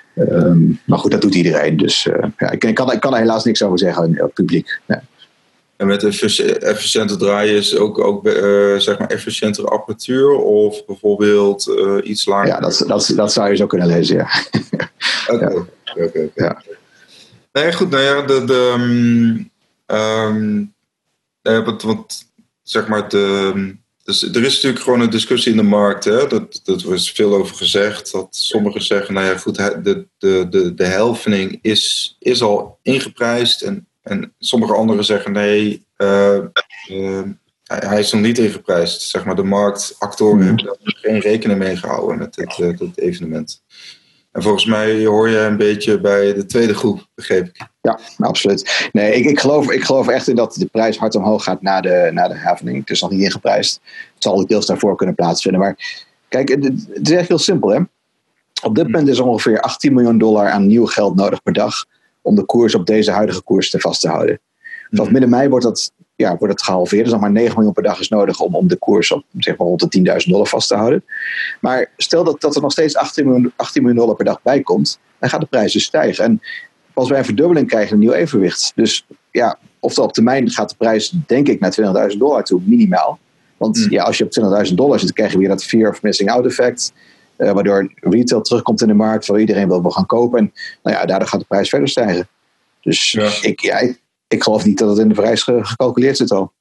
S2: Um, maar goed, dat doet iedereen. Dus uh, ja, ik, ik, kan, ik kan er helaas niks over zeggen in het publiek. Ja.
S1: En met efficiënter draaien is ook, ook uh, zeg maar efficiëntere apparatuur of bijvoorbeeld uh, iets lager?
S2: Ja, dat, dat, dat zou je zo kunnen lezen, ja.
S1: Oké, oké, oké. Nee, goed, nou ja, de... de um, um, uh, wat, wat, zeg maar, de... Dus er is natuurlijk gewoon een discussie in de markt. Hè? Dat, dat er is veel over gezegd. Dat sommigen zeggen, nou ja, goed, de, de, de, de helvening is, is al ingeprijsd. En, en sommige anderen zeggen, nee, uh, uh, hij, hij is nog niet ingeprijsd. Zeg maar, de marktactoren hebben daar geen rekening mee gehouden met dit, uh, dit evenement. En volgens mij hoor je een beetje bij de tweede groep, begreep ik.
S2: Ja, absoluut. Nee, ik, ik, geloof, ik geloof echt in dat de prijs hard omhoog gaat na de, na de halvening. Het is nog niet ingeprijsd. Het zal ook deels daarvoor kunnen plaatsvinden. Maar kijk, het, het is echt heel simpel, hè. Op dit moment is er ongeveer achttien miljoen dollar aan nieuw geld nodig per dag om de koers op deze huidige koers te vast te houden. Vanaf midden mei wordt dat, ja, wordt het gehalveerd. Dus nog maar negen miljoen per dag is nodig om, om de koers op zeg maar rond de tienduizend dollar vast te houden. Maar stel dat, dat er nog steeds achttien miljoen dollar per dag bij komt, dan gaat de prijs dus stijgen. En als wij een verdubbeling krijgen, een nieuw evenwicht. Dus ja, oftewel op termijn gaat de prijs denk ik naar twintigduizend dollar toe, minimaal. Want mm. ja, als je op twintigduizend dollar zit, dan krijg je weer dat fear of missing out effect. Uh, waardoor retail terugkomt in de markt, waar iedereen wil, wil gaan kopen. En nou ja, daardoor gaat de prijs verder stijgen. Dus ja. Ik, ja, ik, ik geloof niet dat het in de prijs gecalculeerd zit al.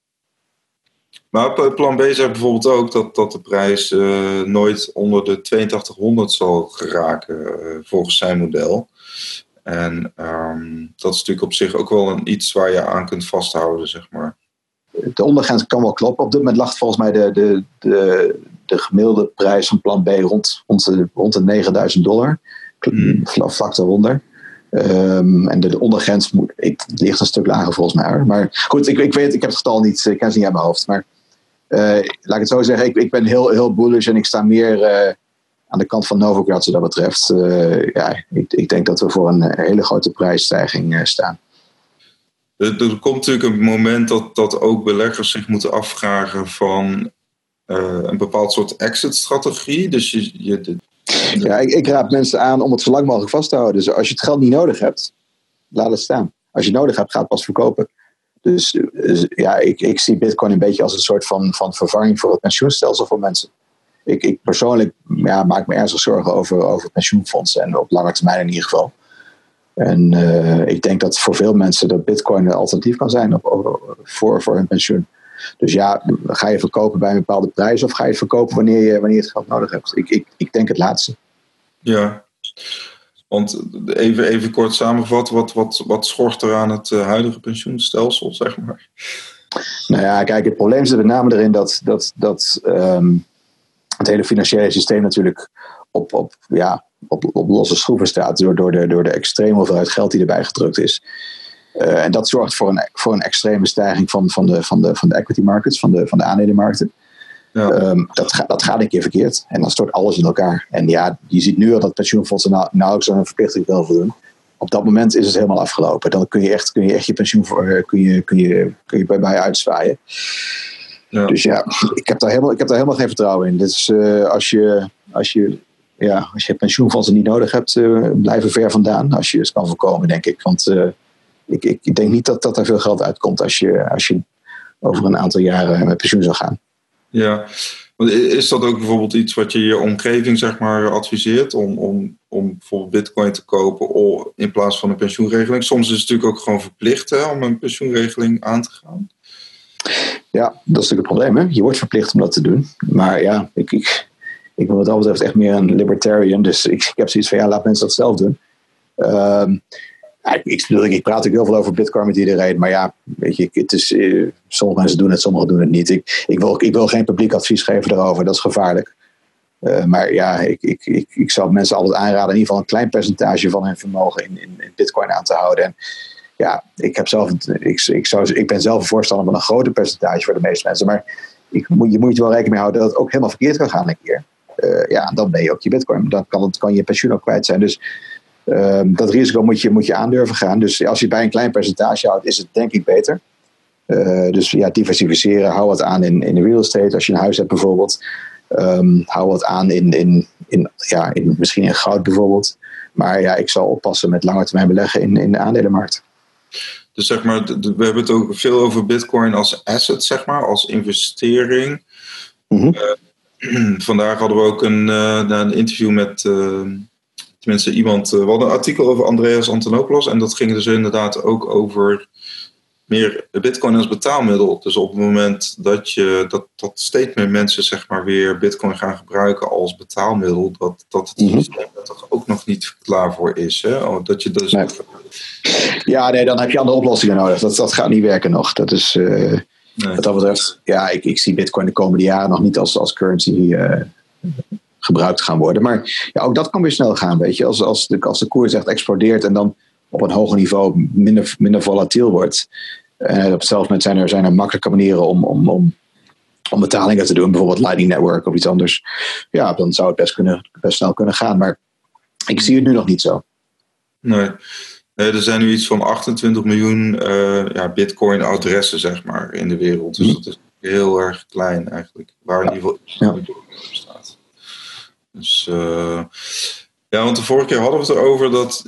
S1: Maar plan B zegt bijvoorbeeld ook dat, dat de prijs uh, nooit onder de tweeëntachtighonderd zal geraken, uh, volgens zijn model. En um, dat is natuurlijk op zich ook wel een, iets waar je aan kunt vasthouden, zeg maar.
S2: De ondergrens kan wel kloppen. Op dit moment lag volgens mij de, de, de, de gemiddelde prijs van plan B rond, rond, de, rond de negenduizend dollar. Mm. Vlak daaronder. Um, en de, de ondergrens moet, ik, ligt een stuk lager volgens mij. Maar goed, ik, ik weet, ik heb het getal niet, ik ken het niet uit mijn hoofd. Maar uh, laat ik het zo zeggen, ik, ik ben heel, heel bullish en ik sta meer uh, aan de kant van Novogratz wat dat betreft. Uh, ja, ik, ik denk dat we voor een hele grote prijsstijging uh, staan.
S1: Er, er komt natuurlijk een moment dat, dat ook beleggers zich moeten afvragen van uh, een bepaald soort exit-strategie. Dus je, je, de,
S2: ja, ik, ik raad mensen aan om het zo lang mogelijk vast te houden. Dus als je het geld niet nodig hebt, laat het staan. Als je het nodig hebt, ga het pas verkopen. Dus, dus ja, ik, ik zie Bitcoin een beetje als een soort van, van vervanging voor het pensioenstelsel voor mensen. Ik, ik persoonlijk ja, maak me ernstig zorgen over, over pensioenfondsen en op lange termijn in ieder geval. En uh, ik denk dat voor veel mensen dat Bitcoin een alternatief kan zijn op, op, voor, voor hun pensioen. Dus ja, ga je verkopen bij een bepaalde prijs of ga je het verkopen wanneer je, wanneer je het geld nodig hebt? Ik, ik, ik denk het laatste.
S1: Ja, want even, even kort samengevat, wat, wat, wat schort er aan het huidige pensioenstelsel, zeg maar?
S2: Nou ja, kijk, het probleem zit met name erin dat, dat, dat um, het hele financiële systeem natuurlijk op, op, ja, op, op losse schroeven staat door, door, de, door de extreme hoeveelheid geld die erbij gedrukt is. Uh, en dat zorgt voor een, voor een extreme stijging van, van, de, van, de, van de equity markets, van de, van de aandelenmarkten. Ja. Um, dat, ga, dat gaat een keer verkeerd. En dan stort alles in elkaar. En ja, je ziet nu al dat pensioenfondsen nou, nauwelijks aan een verplichting wil voldoen. Op dat moment is het helemaal afgelopen. Dan kun je echt, kun je, echt je pensioen voor, kun je, kun je, kun je bij mij uitzwaaien. Ja. Dus ja, ik heb, daar helemaal, ik heb daar helemaal geen vertrouwen in. Dus uh, als je, als je, ja, als je pensioenfondsen niet nodig hebt, uh, blijf er ver vandaan. Als je het kan voorkomen, denk ik. Want uh, ik, ik, ik denk niet dat, dat er veel geld uitkomt als je, als je over een aantal jaren met pensioen zou gaan.
S1: Ja, is dat ook bijvoorbeeld iets wat je je omgeving zeg maar adviseert om, om, om bijvoorbeeld bitcoin te kopen in plaats van een pensioenregeling? Soms is het natuurlijk ook gewoon verplicht hè, om een pensioenregeling aan te gaan.
S2: Ja, dat is natuurlijk het probleem. Hè? Je wordt verplicht om dat te doen. Maar ja, ik, ik, ik ben wat dat betreft echt meer een libertarian. Dus ik, ik heb zoiets van ja, laat mensen dat zelf doen. Um, Ik, ik, ik praat ook heel veel over Bitcoin met iedereen, maar ja, weet je, het is, uh, sommige mensen doen het, sommigen doen het niet. Ik, ik, wil, ik wil geen publiek advies geven daarover, dat is gevaarlijk. Uh, maar ja, ik, ik, ik, ik zou mensen altijd aanraden in ieder geval een klein percentage van hun vermogen in, in, in bitcoin aan te houden. En ja, ik, heb zelf, ik, ik, zou, ik ben zelf een voorstander van een groter percentage voor de meeste mensen. Maar ik, je moet je wel rekening mee houden dat het ook helemaal verkeerd kan gaan een keer. Uh, ja, dan ben je ook je bitcoin. Dan kan, het, kan je pensioen ook kwijt zijn. Dus uh, dat risico moet je, moet je aandurven gaan. Dus als je bij een klein percentage houdt, is het denk ik beter. Uh, dus ja, diversificeren. Hou wat aan in, in de real estate. Als je een huis hebt bijvoorbeeld. Um, hou wat aan in, in, in, ja, in misschien in goud bijvoorbeeld. Maar ja, ik zal oppassen met lange termijn beleggen in, in de aandelenmarkt.
S1: Dus zeg maar, we hebben het ook veel over bitcoin als asset, zeg maar, als investering. Mm-hmm. Uh, vandaag hadden we ook een, uh, een interview met, uh, tenminste iemand, uh, we hadden een artikel over Andreas Antonopoulos en dat ging dus inderdaad ook over meer bitcoin als betaalmiddel. Dus op het moment dat je dat, dat steeds meer mensen zeg maar weer bitcoin gaan gebruiken als betaalmiddel, dat, dat het mm-hmm. systeem er toch ook nog niet klaar voor is. Hè? Dat je dus
S2: nee. Ja, nee, dan heb je andere oplossingen nodig. Dat, dat gaat niet werken nog. Dat is, uh, nee. Wat dat betreft, ja, ik, ik zie bitcoin de komende jaren nog niet als, als currency uh, gebruikt gaan worden. Maar ja, ook dat kan weer snel gaan, weet je. Als, als, de, als de koers echt explodeert en dan op een hoger niveau minder, minder volatiel wordt. Uh, op hetzelfde moment zijn er, zijn er makkelijke manieren om, om, om, om betalingen te doen. Bijvoorbeeld Lightning Network of iets anders. Ja, dan zou het best, kunnen, best snel kunnen gaan. Maar ik zie het nu nog niet zo.
S1: Nee. Er zijn nu iets van achtentwintig miljoen uh, ja, bitcoin-adressen zeg maar, in de wereld. Dus mm. dat is heel erg klein eigenlijk. Waar in ieder geval iets op staat. Dus uh, ja, want de vorige keer hadden we het erover dat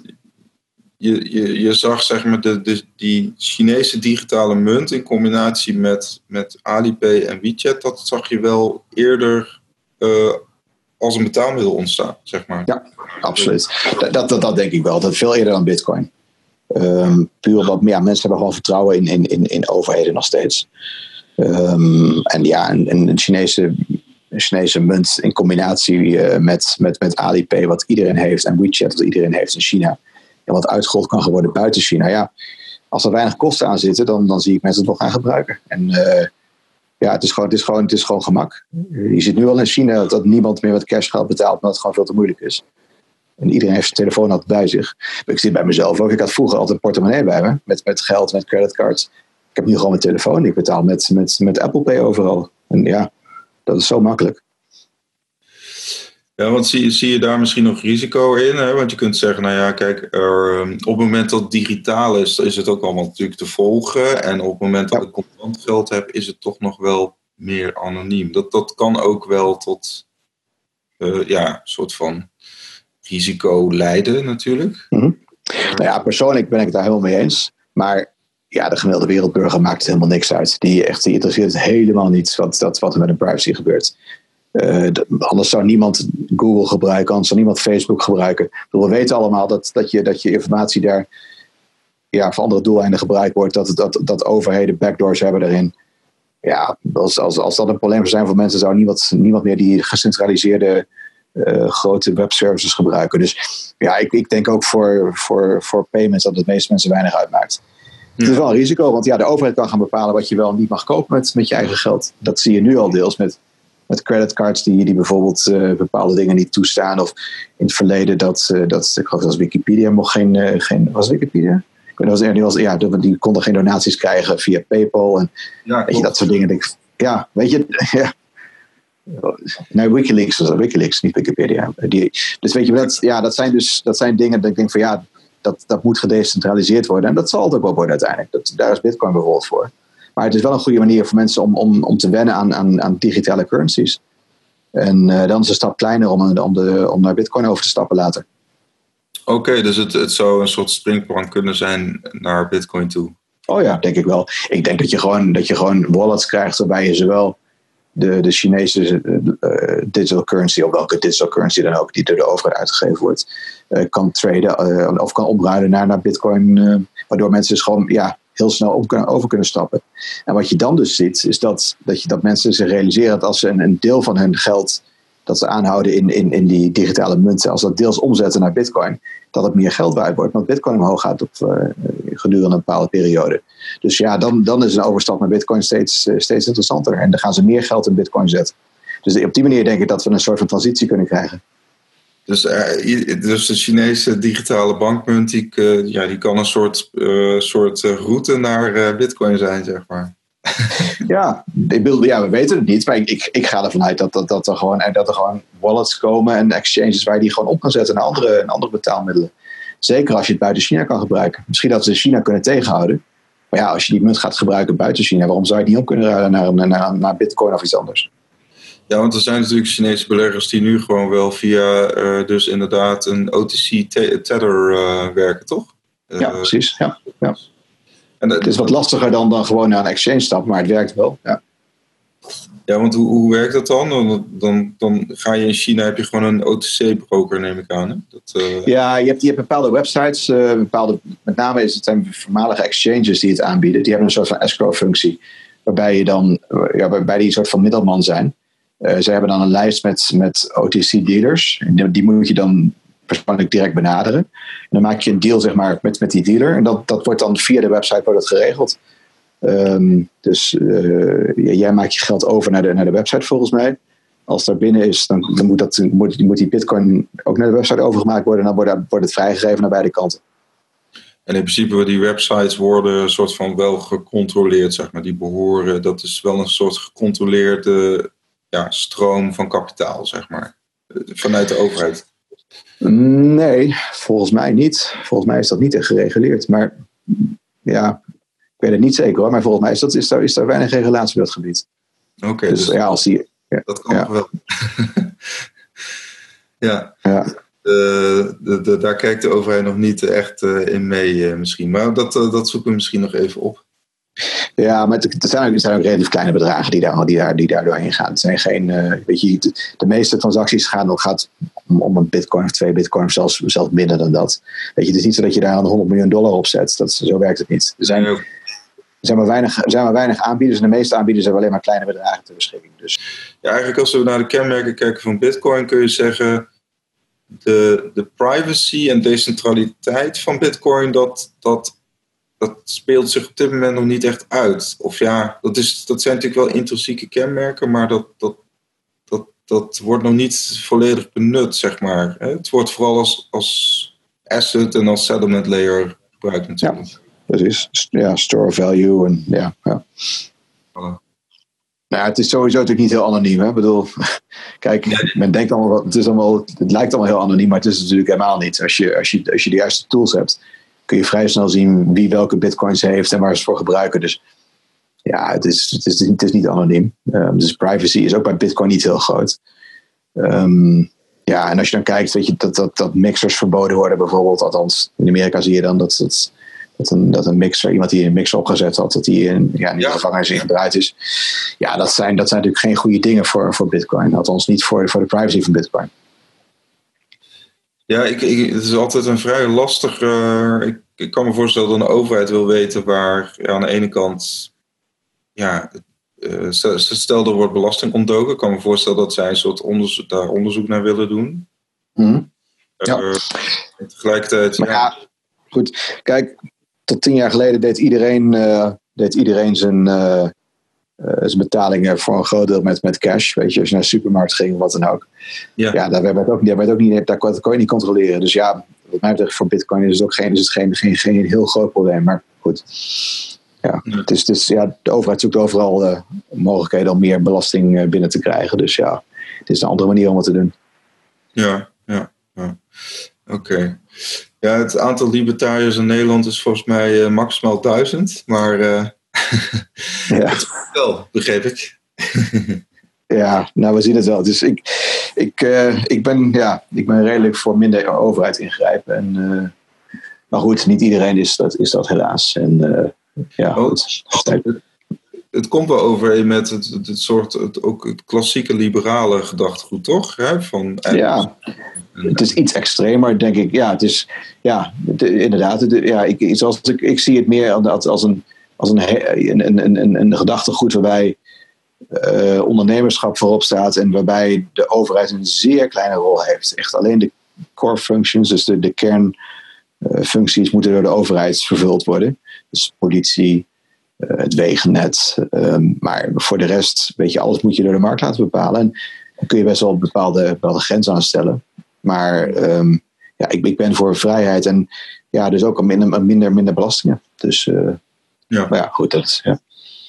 S1: je, je, je zag zeg maar de, de, die Chinese digitale munt in combinatie met, met Alipay en WeChat. Dat zag je wel eerder uh, als een betaalmiddel ontstaan, zeg maar.
S2: Ja, absoluut. Dat, dat, dat denk ik wel. Dat veel eerder dan bitcoin. Um, puur omdat ja, mensen hebben gewoon vertrouwen in, in, in, in overheden nog steeds. Um, en ja, een, een Chinese, een Chinese munt in combinatie uh, met, met, met Alipay, wat iedereen heeft, en WeChat, wat iedereen heeft in China. En wat uitgerold kan worden buiten China. Ja, als er weinig kosten aan zitten, dan, dan zie ik mensen het nog gaan gebruiken. En uh, ja, het is, gewoon, het, is gewoon, het is gewoon gemak. Je ziet nu al in China dat, dat niemand meer met cashgeld betaalt, omdat het gewoon veel te moeilijk is. En iedereen heeft zijn telefoon altijd bij zich. Maar ik zie het bij mezelf ook. Ik had vroeger altijd een portemonnee bij me. Met, met geld, met creditcards. Ik heb nu gewoon mijn telefoon. Ik betaal met, met, met Apple Pay overal. En ja, dat is zo makkelijk.
S1: Ja, want zie, zie je daar misschien nog risico in? Hè? Want je kunt zeggen, nou ja, kijk, er, op het moment dat het digitaal is, is het ook allemaal natuurlijk te volgen. En op het moment dat ja. ik contant geld heb, is het toch nog wel meer anoniem. Dat, dat kan ook wel tot uh, ja, een soort van risico leiden natuurlijk.
S2: Mm-hmm. Nou ja, persoonlijk ben ik het daar helemaal mee eens. Maar ja, de gemiddelde wereldburger maakt het helemaal niks uit. Die, echt, die interesseert het helemaal niet wat, dat, wat er met hun privacy gebeurt. Uh, de, anders zou niemand Google gebruiken, anders zou niemand Facebook gebruiken. We weten allemaal dat, dat, je, dat je informatie daar ja, voor andere doeleinden gebruikt wordt. Dat, dat, dat overheden backdoors hebben daarin. Ja, als, als, als dat een probleem zou zijn voor mensen, zou niemand, niemand meer die gecentraliseerde Uh, grote webservices gebruiken. Dus ja, ik, ik denk ook voor, voor, voor payments dat het de meeste mensen weinig uitmaakt. Ja. Het is wel een risico, want ja, de overheid kan gaan bepalen wat je wel niet mag kopen met, met je eigen geld. Dat zie je nu al deels met, met creditcards die, die bijvoorbeeld uh, bepaalde dingen niet toestaan. Of in het verleden dat, uh, dat ik geloof dat Wikipedia mocht geen, uh, geen was Wikipedia? Ik weet niet, was, ja, die konden geen donaties krijgen via PayPal en ja, weet je, dat soort dingen. Ik, ja, weet je, ja. Nee, Wikileaks was dat, Wikileaks, niet Wikipedia. Die, dus weet je, dat, ja, dat zijn dus dat zijn dingen dat ik denk van ja, dat, dat moet gedecentraliseerd worden. En dat zal het ook wel worden uiteindelijk. Dat, daar is Bitcoin bijvoorbeeld voor. Maar het is wel een goede manier voor mensen om, om, om te wennen aan, aan, aan digitale currencies. En uh, dan is een stap kleiner om, om, de, om naar Bitcoin over te stappen later.
S1: Oké, okay, dus het, het zou een soort springplank kunnen zijn naar Bitcoin toe.
S2: Oh ja, denk ik wel. Ik denk dat je gewoon, dat je gewoon wallets krijgt waarbij je zowel de, de Chinese uh, digital currency, of welke digital currency dan ook, die door de overheid uitgegeven wordt, uh, kan traden uh, of kan omruilen naar, naar Bitcoin, uh, waardoor mensen dus gewoon ja, heel snel op kunnen, over kunnen stappen. En wat je dan dus ziet, is dat, dat, je, dat mensen zich realiseren dat als ze een, een deel van hun geld dat ze aanhouden in, in, in die digitale munten, als dat deels omzetten naar Bitcoin, dat het meer geld waard wordt, want Bitcoin omhoog gaat op, uh, gedurende een bepaalde periode. Dus ja, dan, dan is een overstap naar Bitcoin steeds, uh, steeds interessanter. En dan gaan ze meer geld in Bitcoin zetten. Dus op die manier denk ik dat we een soort van transitie kunnen krijgen.
S1: Dus, uh, dus de Chinese digitale bankmunt, die, uh, ja, die kan een soort, uh, soort uh, route naar uh, Bitcoin zijn, zeg maar.
S2: Ja, ik bedoel, ja, we weten het niet, maar ik, ik, ik ga ervan uit dat, dat, dat, er gewoon, dat er gewoon wallets komen en exchanges waar je die gewoon op kan zetten naar andere, naar andere betaalmiddelen. Zeker als je het buiten China kan gebruiken. Misschien dat ze China kunnen tegenhouden. Maar ja, als je die munt gaat gebruiken buiten China, waarom zou je het niet op kunnen ruilen naar, naar, naar Bitcoin of iets anders?
S1: Ja, want er zijn natuurlijk Chinese beleggers die nu gewoon wel via uh, dus inderdaad een O T C tether uh, werken, toch? Uh,
S2: ja, precies. Ja, ja.
S1: En, uh,
S2: het is wat lastiger dan, dan gewoon naar een exchange stap, maar het werkt wel. Ja,
S1: ja want hoe, hoe werkt dat dan? Dan, dan? dan ga je in China, heb je gewoon een O T C-broker, neem ik aan. Hè? Dat, uh...
S2: Ja, je hebt, je hebt bepaalde websites, uh, bepaalde, met name is het zijn voormalige exchanges die het aanbieden. Die hebben een soort van escrow-functie, waarbij je dan, ja, waarbij die een soort van middelman zijn. Uh, ze hebben dan een lijst met, met O T C-dealers. Die, die moet je dan persoonlijk direct benaderen. En dan maak je een deal zeg maar, met, met die dealer. En dat, dat wordt dan via de website wordt dat geregeld. Um, dus uh, jij maakt je geld over naar de, naar de website volgens mij. Als daar binnen is, dan, dan moet, dat, moet, moet die bitcoin ook naar de website overgemaakt worden. En dan wordt, wordt het vrijgegeven naar beide kanten.
S1: En in principe die websites worden een soort van wel gecontroleerd, zeg maar. Die behoren, dat is wel een soort gecontroleerde ja, stroom van kapitaal, zeg maar. Vanuit de overheid.
S2: Nee, volgens mij niet. Volgens mij is dat niet echt gereguleerd. Maar ja, ik weet het niet zeker hoor. Maar volgens mij is, dat, is, daar, is daar weinig regulatie op dat gebied.
S1: Oké, okay,
S2: dus, dus ja, als die, ja,
S1: dat kan
S2: ja.
S1: nog wel. ja.
S2: ja.
S1: De, de, de, daar kijkt de overheid nog niet echt uh, in mee uh, misschien. Maar dat, uh, dat zoeken we misschien nog even op.
S2: Ja, maar het zijn ook, het zijn ook relatief kleine bedragen die daar, die daar, die daar doorheen gaan. Het zijn geen, uh, weet je, de, de meeste transacties gaan gaat om, om een bitcoin of twee bitcoin of zelfs, zelfs minder dan dat. Weet je, het is niet zo dat je daar een honderd miljoen dollar op zet. Dat, zo werkt het niet. Er zijn, er zijn, maar weinig, er zijn maar weinig aanbieders en de meeste aanbieders hebben alleen maar kleine bedragen ter beschikking. Dus.
S1: Ja, eigenlijk als we naar de kenmerken kijken van bitcoin kun je zeggen de, de privacy en decentraliteit van bitcoin dat... dat dat speelt zich op dit moment nog niet echt uit. Of ja, dat, is, dat zijn natuurlijk wel intrinsieke kenmerken, maar dat, dat, dat, dat wordt nog niet volledig benut, zeg maar. Het wordt vooral als, als asset en als settlement layer gebruikt natuurlijk.
S2: Ja, precies. Ja, store value en ja. ja.
S1: Voilà.
S2: Nou, het is sowieso natuurlijk niet heel anoniem. Hè? Ik bedoel, kijk, ja, men denkt allemaal, het, is allemaal, het lijkt allemaal heel anoniem, maar het is natuurlijk helemaal niet. Als je, als je, als je de juiste tools hebt, kun je vrij snel zien wie welke bitcoins heeft en waar ze het voor gebruiken. Dus ja, het is, het is, het is niet anoniem. Um, dus privacy is ook bij bitcoin niet heel groot. Um, ja, en als je dan kijkt, weet je, dat, dat, dat mixers verboden worden bijvoorbeeld. Althans, in Amerika zie je dan dat, dat, dat, een, dat een mixer, iemand die een mixer opgezet had, dat die in, ja, in de gevangenis ingebruikt is. Ja, dat zijn, dat zijn natuurlijk geen goede dingen voor, voor bitcoin. Althans niet voor, voor de privacy van bitcoin.
S1: Ja, ik, ik, het is altijd een vrij lastig... Uh, ik, ik kan me voorstellen dat een overheid wil weten waar ja, aan de ene kant... Ja, uh, stel, stel er wordt belasting ontdoken. Ik kan me voorstellen dat zij een soort onderzoek, daar onderzoek naar willen doen.
S2: Mm-hmm. Ja.
S1: Uh, tegelijkertijd...
S2: Maar
S1: ja.
S2: ja, goed. Kijk, tot tien jaar geleden deed iedereen, uh, deed iedereen zijn... Uh, Uh, zijn betalingen voor een groot deel met, met cash. Weet je, als je naar de supermarkt ging of wat dan ook. Ja, ja daar, werd ook, daar, werd ook niet, daar kon je niet controleren. Dus ja, wat mij betreft voor bitcoin is het ook geen, is het geen, geen, geen heel groot probleem. Maar goed. Ja, ja. Het is, het is, ja, de overheid zoekt overal uh, mogelijkheden om meer belasting uh, binnen te krijgen. Dus ja, het is een andere manier om het te doen.
S1: Ja, ja, ja. Oké. Okay. Ja, het aantal libertariërs in Nederland is volgens mij uh, maximaal duizend. Maar... Uh...
S2: Ja.
S1: Wel, begreep ik.
S2: Ja, nou we zien het wel. Dus ik, ik, uh, ik, ben, ja, ik ben redelijk voor minder overheid ingrijpen. En, uh, maar goed, niet iedereen is dat, is dat helaas. En, uh, ja,
S1: oh,
S2: het,
S1: het, het komt wel overeen met het, het, het soort, het, ook het klassieke liberale gedachtegoed, toch? Hè? Van,
S2: ja, het is iets extremer, denk ik. Ja, het is, ja de, inderdaad. De, ja, ik, zoals ik, ik zie het meer als, als een... als een, een, een, een, een gedachtegoed waarbij uh, ondernemerschap voorop staat en waarbij de overheid een zeer kleine rol heeft. Echt alleen de core functions, dus de, de kernfuncties uh, moeten door de overheid vervuld worden. Dus politie, uh, het wegennet. Um, maar voor de rest, weet je, alles moet je door de markt laten bepalen. En dan kun je best wel bepaalde, bepaalde grenzen aan stellen. Maar um, ja, ik, ik ben voor vrijheid en ja, dus ook een minder, minder, minder belastingen. Dus uh, ja. Maar ja, goed, dat is, ja.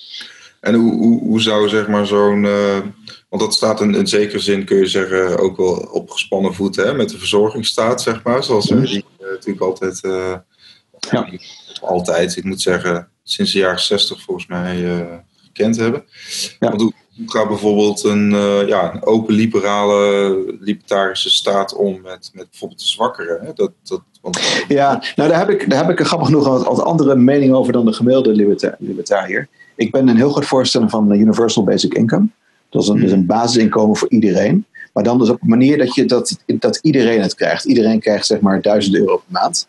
S1: En hoe, hoe, hoe zou zeg maar zo'n, uh, want dat staat in, in zekere zin kun je zeggen ook wel op gespannen voeten, hè, met de verzorgingsstaat, zeg maar, zoals we die uh, natuurlijk altijd, uh, ja. altijd, ik moet zeggen, sinds de jaren zestig volgens mij uh, gekend hebben. Ja. Want hoe gaat bijvoorbeeld een, uh, ja, een open liberale, libertarische staat om met, met bijvoorbeeld de zwakkeren? Hè? Dat, dat, want...
S2: Ja, nou daar heb ik, daar heb ik er grappig genoeg wat, wat andere mening over dan de gemiddelde liberta- libertariër. Ik ben een heel groot voorstander van Universal Basic Income. Dat is een, dus een basisinkomen voor iedereen. Maar dan dus op een manier dat, je, dat, dat iedereen het krijgt. Iedereen krijgt zeg maar duizend euro per maand.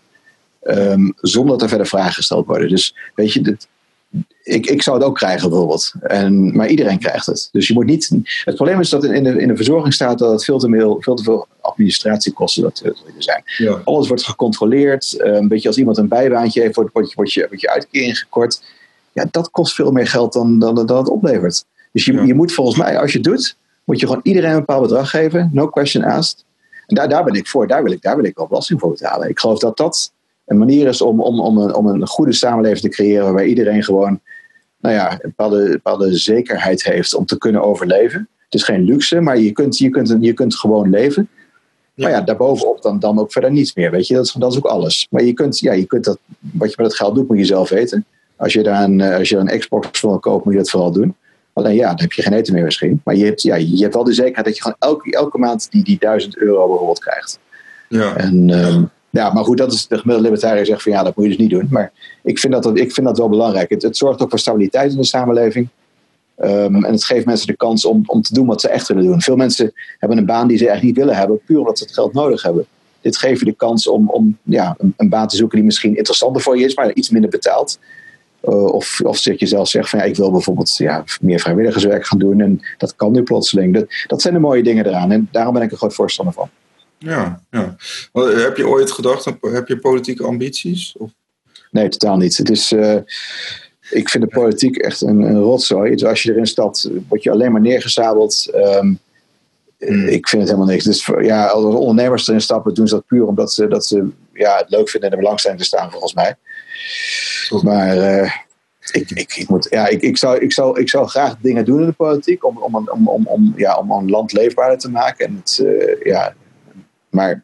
S2: Um, zonder dat er verder vragen gesteld worden. Dus weet je, dit, ik, ik zou het ook krijgen bijvoorbeeld. En, maar iedereen krijgt het. Dus je moet niet. Het probleem is dat in de, in de verzorgingsstaat dat het veel te, veel, veel te veel administratiekosten dat er zijn. Ja. Alles wordt gecontroleerd. Een beetje als iemand een bijbaantje heeft, wordt, wordt, wordt, je, wordt je uitkering gekort. Ja, dat kost veel meer geld dan, dan, dan het oplevert. Dus je, ja. je moet volgens mij, als je het doet, moet je gewoon iedereen een bepaald bedrag geven. No question asked. En daar, daar ben ik voor. Daar wil ik, daar wil ik wel belasting voor betalen. Ik geloof dat dat een manier is om, om, om, een, om een goede samenleving te creëren waarbij iedereen gewoon nou ja, een bepaalde, bepaalde zekerheid heeft om te kunnen overleven. Het is geen luxe, maar je kunt, je kunt, je kunt gewoon leven. Ja. Maar ja, daarbovenop dan, dan ook verder niets meer. Weet je? Dat, is, dat is ook alles. Maar je kunt, ja, je kunt dat, wat je met het geld doet, moet je zelf weten. Als je daar een, als je een Xbox wil kopen, moet je dat vooral doen. Alleen ja, dan heb je geen eten meer misschien. Maar je hebt, ja, je hebt wel de zekerheid dat je gewoon elke, elke maand die, die duizend euro bijvoorbeeld krijgt. Ja. En, um, ja, maar goed, dat is de gemiddelde libertariër zegt van ja, dat moet je dus niet doen. Maar ik vind dat, ik vind dat wel belangrijk. Het, het zorgt ook voor stabiliteit in de samenleving. Um, en het geeft mensen de kans om, om te doen wat ze echt willen doen. Veel mensen hebben een baan die ze eigenlijk niet willen hebben, puur omdat ze het geld nodig hebben. Dit geeft je de kans om, om ja, een, een baan te zoeken die misschien interessanter voor je is, maar iets minder betaalt. Uh, of, of dat je zelf zegt van ja, ik wil bijvoorbeeld ja, meer vrijwilligerswerk gaan doen. En dat kan nu plotseling. Dat, dat zijn de mooie dingen eraan. En daarom ben ik een groot voorstander van.
S1: Ja, ja. Heb je ooit gedacht, heb je politieke ambities? Of?
S2: Nee, totaal niet. Het is, uh, ik vind de politiek echt een, een rotzooi. Dus als je erin stapt, word je alleen maar neergezabeld. Um, hmm. Ik vind het helemaal niks. Dus ja, als ondernemers erin stappen, doen ze dat puur omdat ze, dat ze ja, het leuk vinden en de belangstelling te staan, volgens mij. Maar uh, ik, ik, ik, moet, ja, ik, ik, zou, ik, zou, ik zou graag dingen doen in de politiek om, om, om, om, om, ja, om een land leefbaarder te maken. En het, uh, ja, maar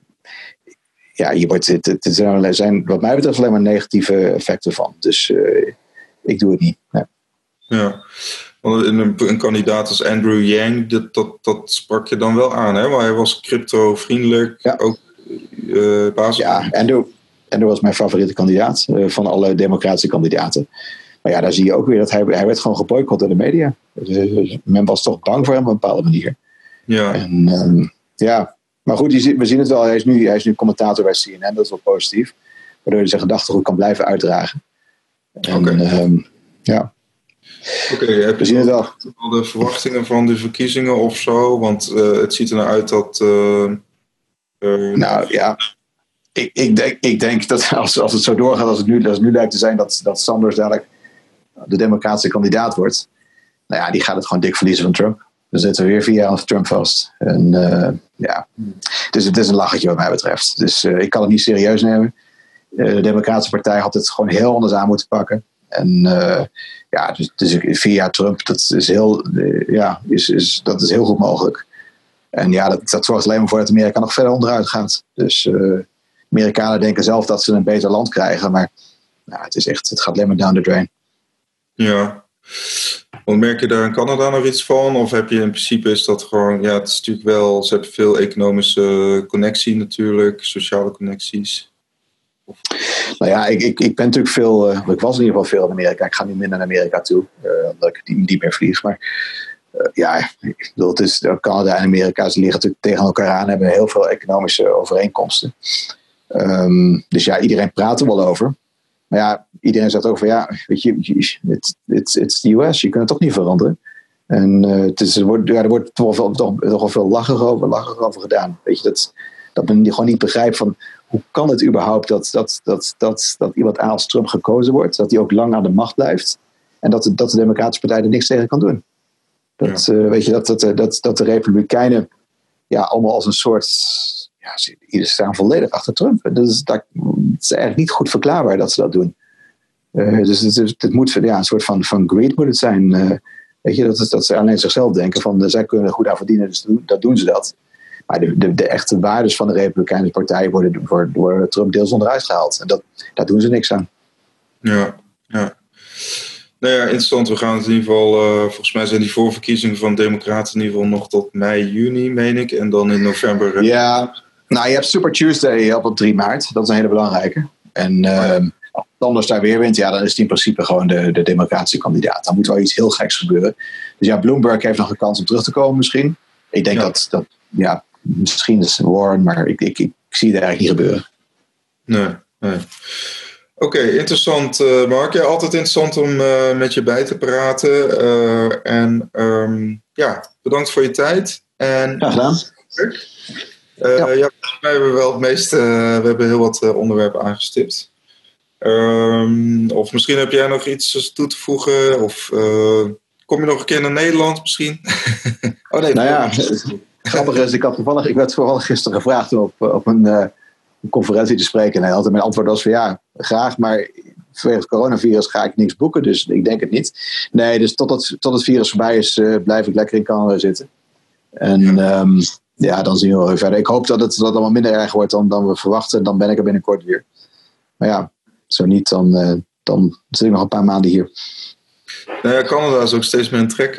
S2: ja, je wordt, het, het zijn wat mij betreft alleen maar negatieve effecten van. Dus uh, ik doe het niet. Nee.
S1: Ja, een, een kandidaat als Andrew Yang, dat, dat, dat sprak je dan wel aan, hè? Want hij was crypto-vriendelijk. Ja, ook, uh, basis...
S2: ja Andrew, Andrew was mijn favoriete kandidaat uh, van alle democratische kandidaten. Maar ja, daar zie je ook weer dat hij, hij werd gewoon geboycott door de media. Dus, men was toch bang voor hem op een bepaalde manier. Ja. En um, ja... Maar goed, we zien het wel. Hij is nu, hij is nu commentator bij C N N. Dat is wel positief. Waardoor hij zijn gedachtegoed kan blijven uitdragen. Oké. Okay. Um, ja.
S1: Oké, okay, heb je wel al de verwachtingen van de verkiezingen of zo? Want uh, het ziet er nou uit dat... Uh, uh,
S2: nou ja, ik, ik, denk, ik denk dat als, als het zo doorgaat als het, nu, als het nu lijkt te zijn... dat, dat Sanders dadelijk de democratische kandidaat wordt. Nou ja, die gaat het gewoon dik verliezen van Trump. Dan zitten we weer vier jaar aan Trump vast. En uh, ja, dus het is een lachertje wat mij betreft. Dus uh, ik kan het niet serieus nemen. Uh, de Democratische Partij had het gewoon heel anders aan moeten pakken. En uh, ja, dus, dus vier jaar Trump, dat is heel, uh, ja, is, is, dat is heel goed mogelijk. En ja, dat, dat zorgt alleen maar voor dat Amerika nog verder onderuit gaat. Dus uh, Amerikanen denken zelf dat ze een beter land krijgen. Maar nou, het is echt, het gaat alleen maar down the drain.
S1: Ja. Want merk je daar in Canada nog iets van? Of heb je in principe is dat gewoon... Ja, het is natuurlijk wel... Ze hebben veel economische connectie natuurlijk. Sociale connecties.
S2: Of... Nou ja, ik, ik, ik ben natuurlijk veel... Uh, ik was in ieder geval veel in Amerika. Ik ga nu minder naar Amerika toe. Uh, omdat ik niet, niet meer vlieg. Maar uh, ja, ik bedoel, het is, Canada en Amerika, ze liggen natuurlijk tegen elkaar aan. Hebben heel veel economische overeenkomsten. Um, dus ja, iedereen praat er wel over. Maar ja, iedereen zegt ook van ja, weet je, het is de U S, je kunt het toch niet veranderen. En uh, het is, er wordt, ja, er wordt toch wel, toch, toch wel veel lachen over, lachen over gedaan. Weet je, dat, dat men gewoon niet begrijpt van hoe kan het überhaupt dat, dat, dat, dat, dat iemand als Trump gekozen wordt, dat hij ook lang aan de macht blijft. En dat de, dat de Democratische Partij er niks tegen kan doen. Dat, ja. uh, weet je, dat, dat, dat, dat de Republikeinen ja, allemaal als een soort... Ja, ze staan volledig achter Trump. Dat is, dat, het is eigenlijk niet goed verklaarbaar dat ze dat doen. Uh, dus het, het, het moet ja, een soort van, van greed moet het zijn. Uh, weet je, dat, dat ze alleen zichzelf denken van uh, zij kunnen er goed aan verdienen, dus doen, dat doen ze dat. Maar de, de, de echte waardes van de Republikeinse Partij worden door, door Trump deels onderuit gehaald. En dat, daar doen ze niks aan.
S1: Ja, ja. Nou ja, interessant. We gaan het in ieder geval, uh, volgens mij zijn die voorverkiezingen van de Democraten in ieder geval nog tot mei, juni, meen ik. En dan in november. Uh...
S2: Ja, nou je hebt Super Tuesday op drie maart. Dat is een hele belangrijke. En uh, als Sanders daar weer wint, ja, dan is het in principe gewoon de, de democratische kandidaat. Dan moet wel iets heel geks gebeuren. Dus ja, Bloomberg heeft nog een kans om terug te komen misschien. Ik denk ja. dat, dat, ja, misschien is Warren, maar ik, ik, ik zie het eigenlijk niet gebeuren.
S1: Nee, nee. Oké, okay, interessant uh, Mark. Ja, altijd interessant om uh, met je bij te praten. Uh, en um, ja, bedankt voor je tijd. En,
S2: Graag gedaan.
S1: Uh, ja. ja, wij hebben wel het meeste, uh, we hebben heel wat uh, onderwerpen aangestipt. Um, of misschien heb jij nog iets toe te voegen. Of uh, kom je nog een keer naar Nederland misschien?
S2: oh nee, nou ja, grappig is, ik had toevallig, ik werd toevallig gisteren gevraagd om op, op een... Uh, een conferentie te spreken. En altijd mijn antwoord was van ja, graag, maar vanwege het coronavirus ga ik niks boeken, dus ik denk het niet. Nee, dus tot het, tot het virus voorbij is, uh, blijf ik lekker in Canada zitten. En ja, um, ja dan zien we wel weer verder. Ik hoop dat het, dat het allemaal minder erg wordt dan, dan we verwachten. Dan ben ik er binnenkort weer. Maar ja, zo niet, dan, uh, dan zit ik nog een paar maanden hier.
S1: Nou ja, Canada is ook steeds meer een trek.